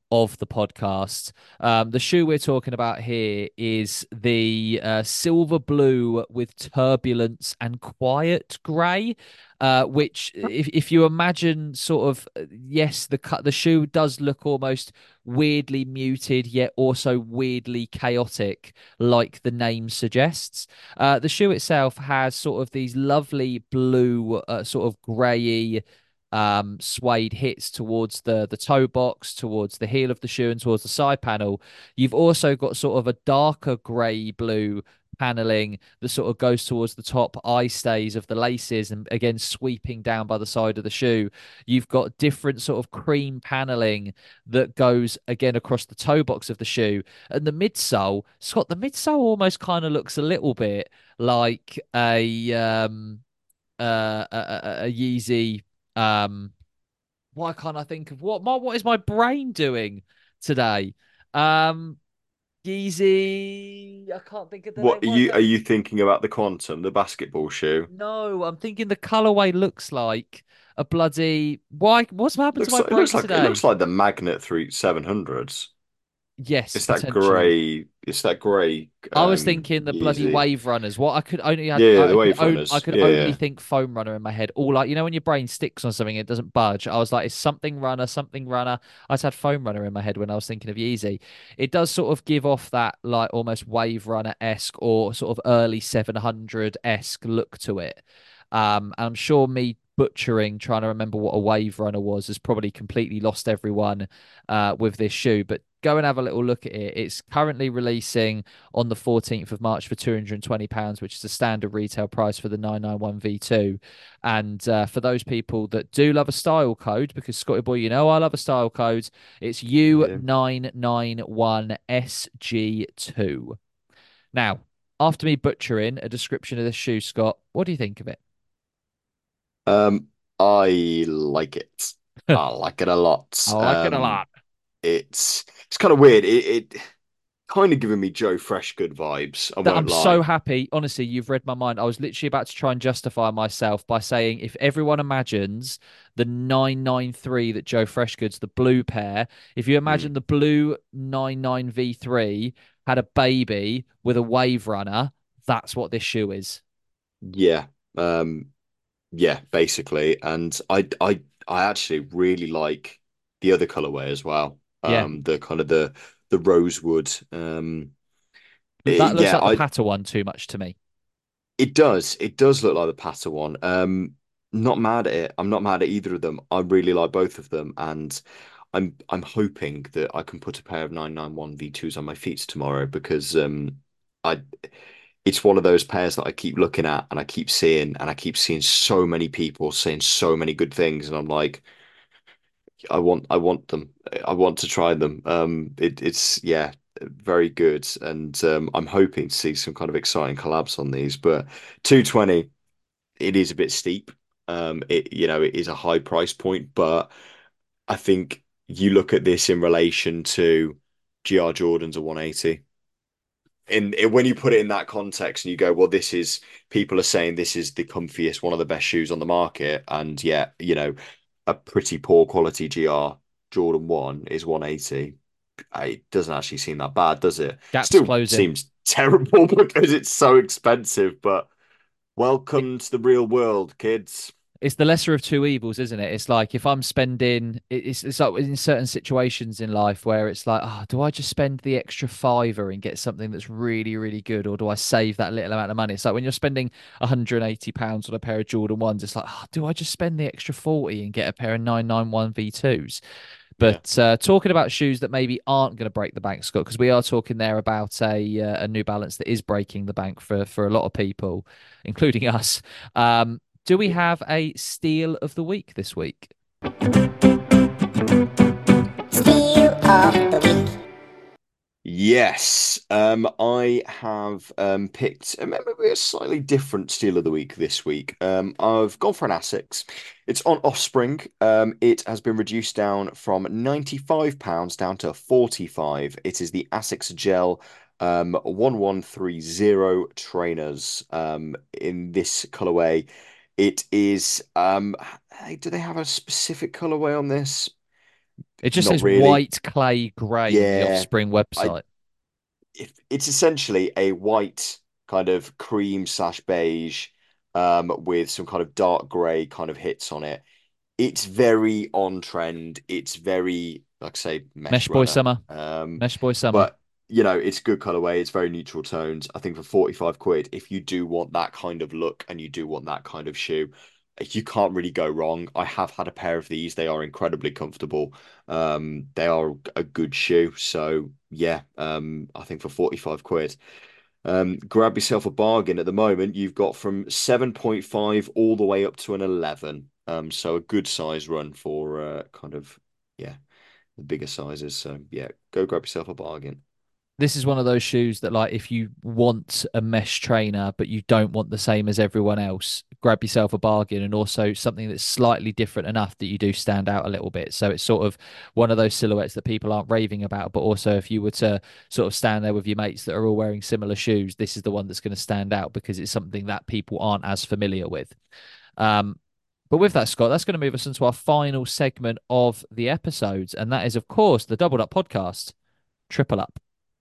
of the podcast. Um, the shoe we're talking about here is the uh, silver blue with turbulence and quiet grey. Uh, which, if if you imagine, sort of, uh, yes, the cut the shoe does look almost weirdly muted, yet also weirdly chaotic, like the name suggests. Uh, the shoe itself has sort of these lovely blue, uh, sort of greyy um suede hits towards the the toe box, towards the heel of the shoe, and towards the side panel. You've also got sort of a darker grey blue paneling that sort of goes towards the top eye stays of the laces and again sweeping down by the side of the shoe. You've got different sort of cream paneling that goes again across the toe box of the shoe. And the midsole, Scott, the midsole almost kind of looks a little bit like a um uh a, a, a Yeezy. um why can't I think of what my what is my brain doing today? Um Yeezy. I can't think of the name. What are Why you are can't... you thinking about the Quantum, the basketball shoe? No, I'm thinking the colorway looks like a bloody. Why? What's happened to Looks my like it looks brain like it looks today? like the Magnet three seven hundreds. Yes, It's that potentially. grey. It's that grey I was um thinking the bloody Yeezy. wave runners. What I could only had, Yeah, yeah, I the I could Wave only, I Runners. could Yeah, only yeah. think foam runner in my head. All like you know when your brain sticks on something, it doesn't budge. I was like, it's something runner, something runner. I just had foam runner in my head when I was thinking of Yeezy. It does sort of give off that like almost wave runner esque or sort of early seven hundred esque look to it. Um, and I'm sure me butchering trying to remember what a wave runner was has probably completely lost everyone uh, with this shoe. But go and have a little look at it. It's currently releasing on the fourteenth of March for two hundred twenty pounds, which is the standard retail price for the nine ninety-one V two. And uh, for those people that do love a style code, because Scotty Boy, you know I love a style code, it's U nine nine one S G two. Now, after me butchering a description of this shoe, Scott, what do you think of it? Um, I like it. I like it a lot. I like it a Um, lot. it's it's kind of weird. It, it kind of giving me Joe Freshgood vibes. I That won't I'm so lie. happy. Honestly, you've read my mind. I was literally about to try and justify myself by saying if everyone imagines the nine ninety-three that Joe Freshgoods, the blue pair, if you Mm, imagine the blue ninety-nine V three had a baby with a wave runner, that's what this shoe is. yeah. Um, yeah, basically. And I I I actually really like the other colorway as well. Yeah. Um, the kind of the the rosewood. Um, That it- looks yeah, like the I patter one too much to me. it does. It does look like the Patta one. Um, not mad at it. I'm not mad at either of them. I really like both of them, and I'm I'm hoping that I can put a pair of nine ninety-one V twos on my feet tomorrow because um, I it's one of those pairs that I keep looking at and I keep seeing and I keep seeing so many people saying so many good things, and I'm like, I want I want them. I want to try them. Um, it, it's yeah, very good, and um, I'm hoping to see some kind of exciting collabs on these. But two twenty, it is a bit steep. Um, it you know it is a high price point, but I think you look at this in relation to G R Jordan's a one eighty. In, in when you put it in that context and you go, well, this is people are saying this is the comfiest, one of the best shoes on the market, and yet, you know, a pretty poor quality G R Jordan one is one eighty. It doesn't actually seem that bad, does it? Gaps Still closing. seems terrible because it's so expensive, but welcome to the real world, kids. It's the lesser of two evils, isn't it? It's like if I'm spending, it's it's like in certain situations in life where it's like, oh, do I just spend the extra fiver and get something that's really, really good, or do I save that little amount of money? It's like when you're spending one hundred eighty pounds on a pair of Jordan ones, it's like, oh, do I just spend the extra forty and get a pair of nine ninety-one V twos? Yeah. But uh, talking about shoes that maybe aren't going to break the bank, Scott, because we are talking there about a uh, a New Balance that is breaking the bank for for a lot of people, including us. Um, do we have a steal of the week this week? Steal of the week. Yes, um, I have um, picked uh, maybe a slightly different steal of the week this week. Um, I've gone for an Asics. It's on Offspring. Um, it has been reduced down from ninety-five pounds down to forty-five. It is the Asics Gel um, one one three zero trainers um, in this colorway. It is, um, hey, do they have a specific colorway on this? It just Not says really. white clay grey on the Yeah, Offspring I website. if it's essentially a white kind of cream slash beige um with some kind of dark grey kind of hits on it. It's very on trend. It's very, like I say, mesh Mesh Boy runner. Summer. Um, Mesh Boy Summer. but you know, it's good colorway. It's very neutral tones. I think for forty-five quid, if you do want that kind of look and you do want that kind of shoe, you can't really go wrong. I have had a pair of these. They are incredibly comfortable. Um, they are a good shoe. So yeah, um, I think for forty-five quid. Um, grab yourself a bargain at the moment. You've got from seven point five all the way up to an eleven. Um, so a good size run for uh, kind of, yeah, the bigger sizes. So yeah, go grab yourself a bargain. This is one of those shoes that, like, if you want a mesh trainer but you don't want the same as everyone else, grab yourself a bargain, and also something that's slightly different enough that you do stand out a little bit. So it's sort of one of those silhouettes that people aren't raving about, but also if you were to sort of stand there with your mates that are all wearing similar shoes, this is the one that's going to stand out because it's something that people aren't as familiar with. Um, but with that, Scott, that's going to move us into our final segment of the episodes, and that is, of course, the Doubled Up podcast, Triple Up.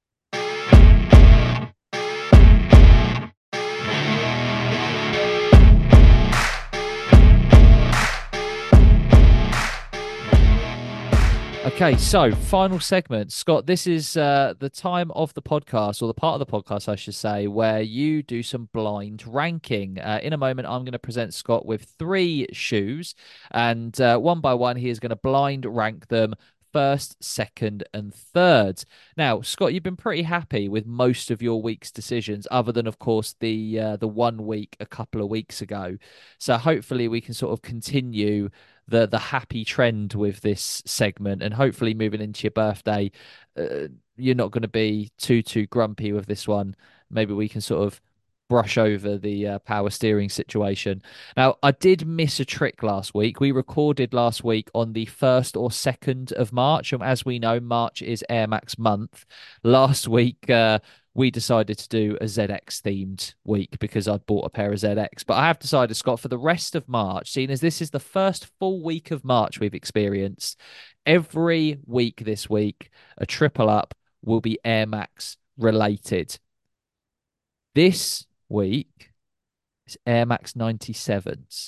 Okay, so final segment. Scott, this is uh, the time of the podcast, or the part of the podcast, I should say, where you do some blind ranking. Uh, in a moment, I'm going to present Scott with three shoes, and uh, one by one, he is going to blind rank them first, second, and third. Now, Scott, you've been pretty happy with most of your week's decisions, other than, of course, the uh, the one week a couple of weeks ago. So hopefully, we can sort of continue the the happy trend with this segment, and hopefully moving into your birthday, uh, you're not going to be too too grumpy with this one. Maybe we can sort of brush over the uh, power steering situation. Now, I did miss a trick last week. We recorded last week on the first or second of March, and as we know, March is Air Max month. Last week, uh, we decided to do a Z X themed week because I'd bought a pair of Z X. But I have decided, Scott, for the rest of March, seeing as this is the first full week of March we've experienced, every week this week, a triple up will be Air Max related. This week is Air Max ninety-sevens.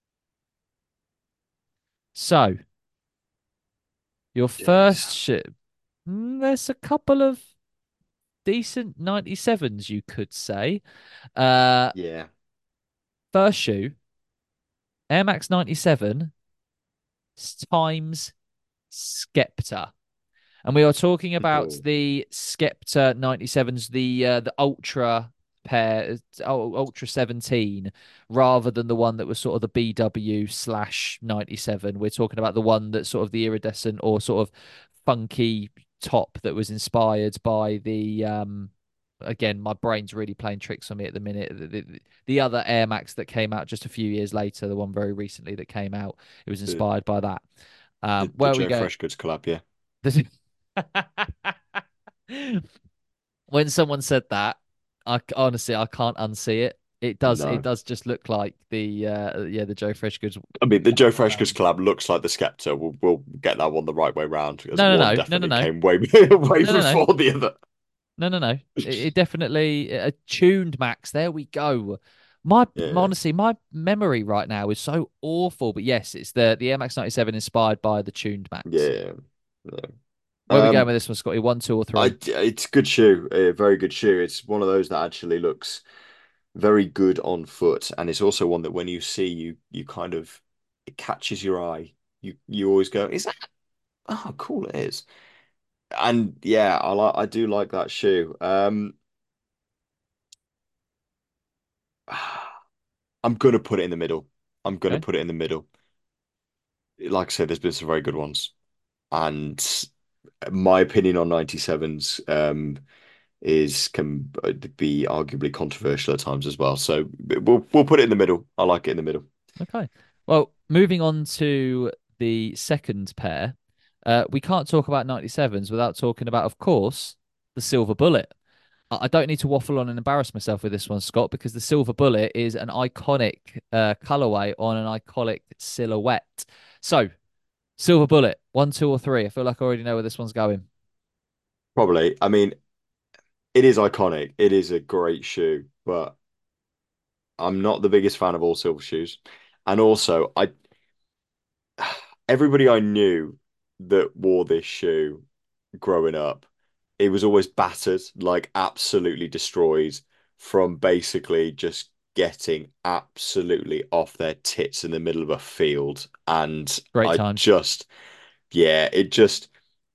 So, your first ship, there's a couple of decent ninety-sevens, you could say. Uh, Yeah. First shoe, Air Max ninety-seven times Skepta. And we are talking about Oh, the Skepta ninety-sevens, the uh, the Ultra pair, uh, Ultra seventeen, rather than the one that was sort of the B W slash ninety-seven. We're talking about the one that's sort of the iridescent or sort of funky top that was inspired by the um again, my brain's really playing tricks on me at the minute. The, the, the other Air Max that came out just a few years later, the one very recently that came out, it was the inspired by that. Um, the, the where are we Joe going? Freshgoods collab, yeah. When someone said that, I honestly I can't unsee it. It does it No. does just look like the uh yeah the Joe Freshgoods. I mean, the Joe Freshgoods Um, collab looks like the Skepta. We'll, we'll get that one the right way round, as no no one no no no definitely no came way, way no no no before the other. no no no. It, it definitely a tuned Max. There we go. My Yeah, honestly, my memory right now is so awful. But yes, it's the the Air Max ninety-seven inspired by the tuned Max. yeah, yeah. Where are we going Um, with this one, Scotty? One, two, or I, three? it's a good shoe, a very good shoe. It's one of those that actually looks very good on foot, and it's also one that when you see you, you kind of it catches your eye. You you always go, is that? Oh, cool, it is. And yeah, I like I do like that shoe. Um, I'm gonna put it in the middle. I'm gonna Okay. put it in the middle. Like I said, there's been some very good ones, and my opinion on ninety-sevens um is can be arguably controversial at times as well. So we'll we'll put it in the middle. I like it in the middle. Okay. Well, moving on to the second pair, uh, we can't talk about ninety-sevens without talking about, of course, the Silver Bullet. I I don't need to waffle on and embarrass myself with this one, Scott, because the Silver Bullet is an iconic uh, colorway on an iconic silhouette. So, Silver Bullet, one, two, or three. I feel like I already know where this one's going. Probably. I mean, it is iconic. It is a great shoe, but I'm not the biggest fan of all silver shoes. And also, I everybody I knew that wore this shoe growing up, it was always battered, like absolutely destroyed from basically just getting absolutely off their tits in the middle of a field. And Great I times. just, yeah, it just,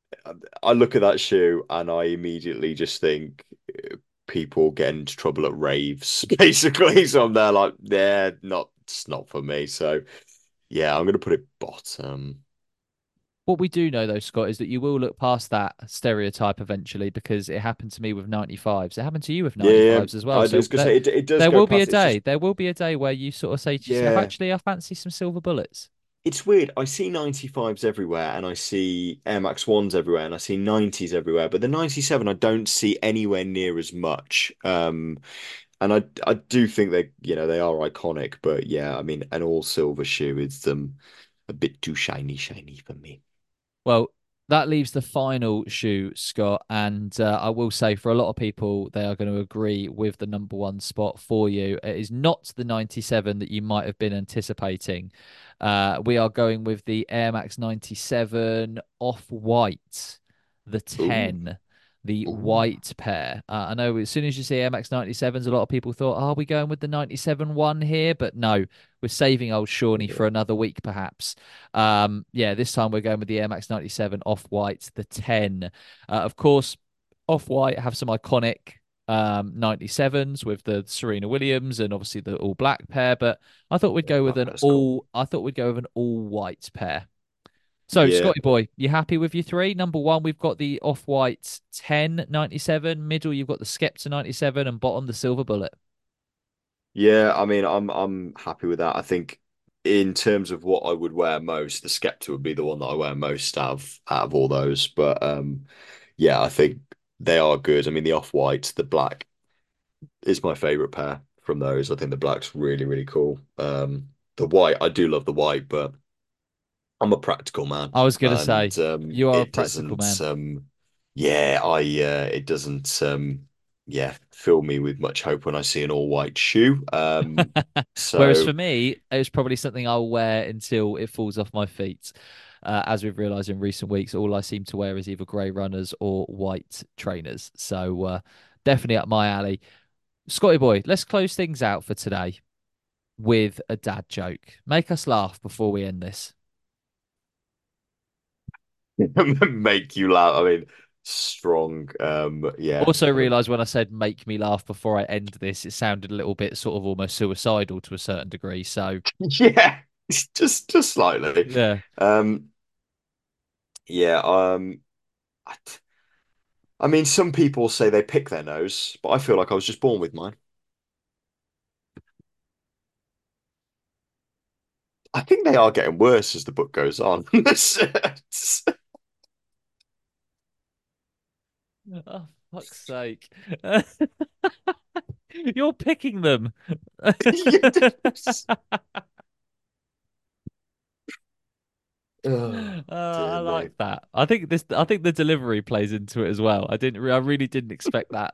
I look at that shoe and I immediately just think uh, people get into trouble at raves, basically. So I'm there like, yeah, not, it's not for me. So yeah, I'm gonna put it bottom. What we do know, though, Scott, is that you will look past that stereotype eventually because it happened to me with ninety-fives. It happened to you with Yeah, yeah. ninety-fives as well. I So was gonna there, say it, it does there go will be a past. It's day. just There will be a day where you sort of say to yourself, yeah. actually, I fancy some silver bullets. It's weird. I see ninety-fives everywhere and I see Air Max ones everywhere and I see nineties everywhere, but the ninety-seven I don't see anywhere near as much. Um, and I I do think they, you know, they are iconic, but yeah, I mean, an all silver shoe is um a bit too shiny, shiny for me. Well, that leaves the final shoe, Scott. And uh, I will say, for a lot of people, they are going to agree with the number one spot for you. It is not the ninety-seven that you might have been anticipating. Uh, we are going with the Air Max ninety-seven Off-White, the Ooh, ten, the ooh. white pair. Uh, I know as soon as you see Air Max ninety-sevens, a lot of people thought, "Oh, are we going with the ninety-seven one here?" But no, we're saving old Shawnee for Yeah. another week, perhaps. Um, yeah, this time we're going with the Air Max ninety-seven Off-White, the ten. Uh, of course, Off-White have some iconic um ninety-sevens with the Serena Williams and obviously the all black pair, but I thought we'd Yeah, go with that an pair's cool. all I thought we'd go with an all white pair. So, Yeah. Scotty boy, you happy with your three? Number one, we've got the Off-White ten ninety-seven. Middle, you've got the Skepta ninety-seven, and bottom, the Silver Bullet. Yeah, I mean, I'm I'm happy with that. I think in terms of what I would wear most, the Skepta would be the one that I wear most out of out of all those. But um, yeah, I think they are good. I mean, the off-white, the black is my favorite pair from those. I think the black's really, really cool. Um, the white, I do love the white, but I'm a practical man, I was gonna say, and um, you are a it practical doesn't. man. Um, yeah, I uh, it doesn't. Um, yeah, fill me with much hope when I see an all-white shoe. Um, Whereas for so. me, it's probably something I'll wear until it falls off my feet. Uh, as we've realised in recent weeks, all I seem to wear is either grey runners or white trainers. So uh, definitely up my alley. Scotty boy, let's close things out for today with a dad joke. Make us laugh before we end this. Make you laugh. I mean, strong. Um, yeah. Also Um, realised when I said make me laugh before I end this, it sounded a little bit sort of almost suicidal to a certain degree. So yeah, just just slightly. yeah. Um, yeah. Um, I, I mean, some people say they pick their nose, but I feel like I was just born with mine. I think they are getting worse as the book goes on. Oh, fuck's sake. You're picking them. Oh, Uh, I dear like me. that. I think this. I think the delivery plays into it as well. I didn't. re- I really didn't expect that.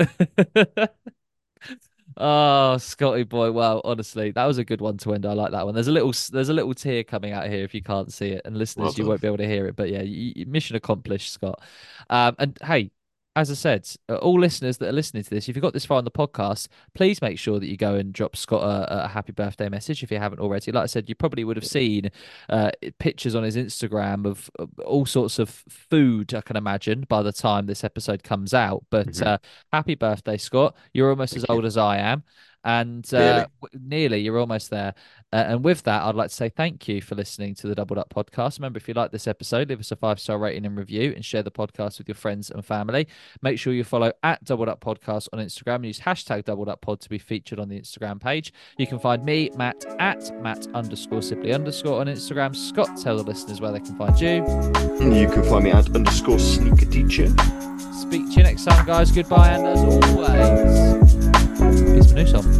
Oh, Scotty boy. Well, honestly, that was a good one to end. I like that one. There's a little. There's a little tear coming out here if you can't see it, and Well listeners, you done. won't be able to hear it. But yeah, you, you- mission accomplished, Scott. Um, and hey, as I said, uh, all listeners that are listening to this, if you got this far on the podcast, please make sure that you go and drop Scott a, a happy birthday message if you haven't already. Like I said, you probably would have seen uh, pictures on his Instagram of uh, all sorts of food, I can imagine, by the time this episode comes out. But Mhm. uh, happy birthday, Scott. You're almost as Thank you. old as I am. And uh, Nearly. w- nearly, you're almost there. Uh, and with that, I'd like to say thank you for listening to the Doubled Up podcast. Remember, if you like this episode, leave us a five star rating and review and share the podcast with your friends and family. Make sure you follow at Doubled Up Podcast on Instagram and use hashtag Doubled Up Pod to be featured on the Instagram page. You can find me, Matt, at Matt underscore Sibley underscore on Instagram. Scott, tell the listeners where they can find you. You can find me at underscore sneaker teacher. Speak to you next time, guys. Goodbye, and as always, peace from Newsom.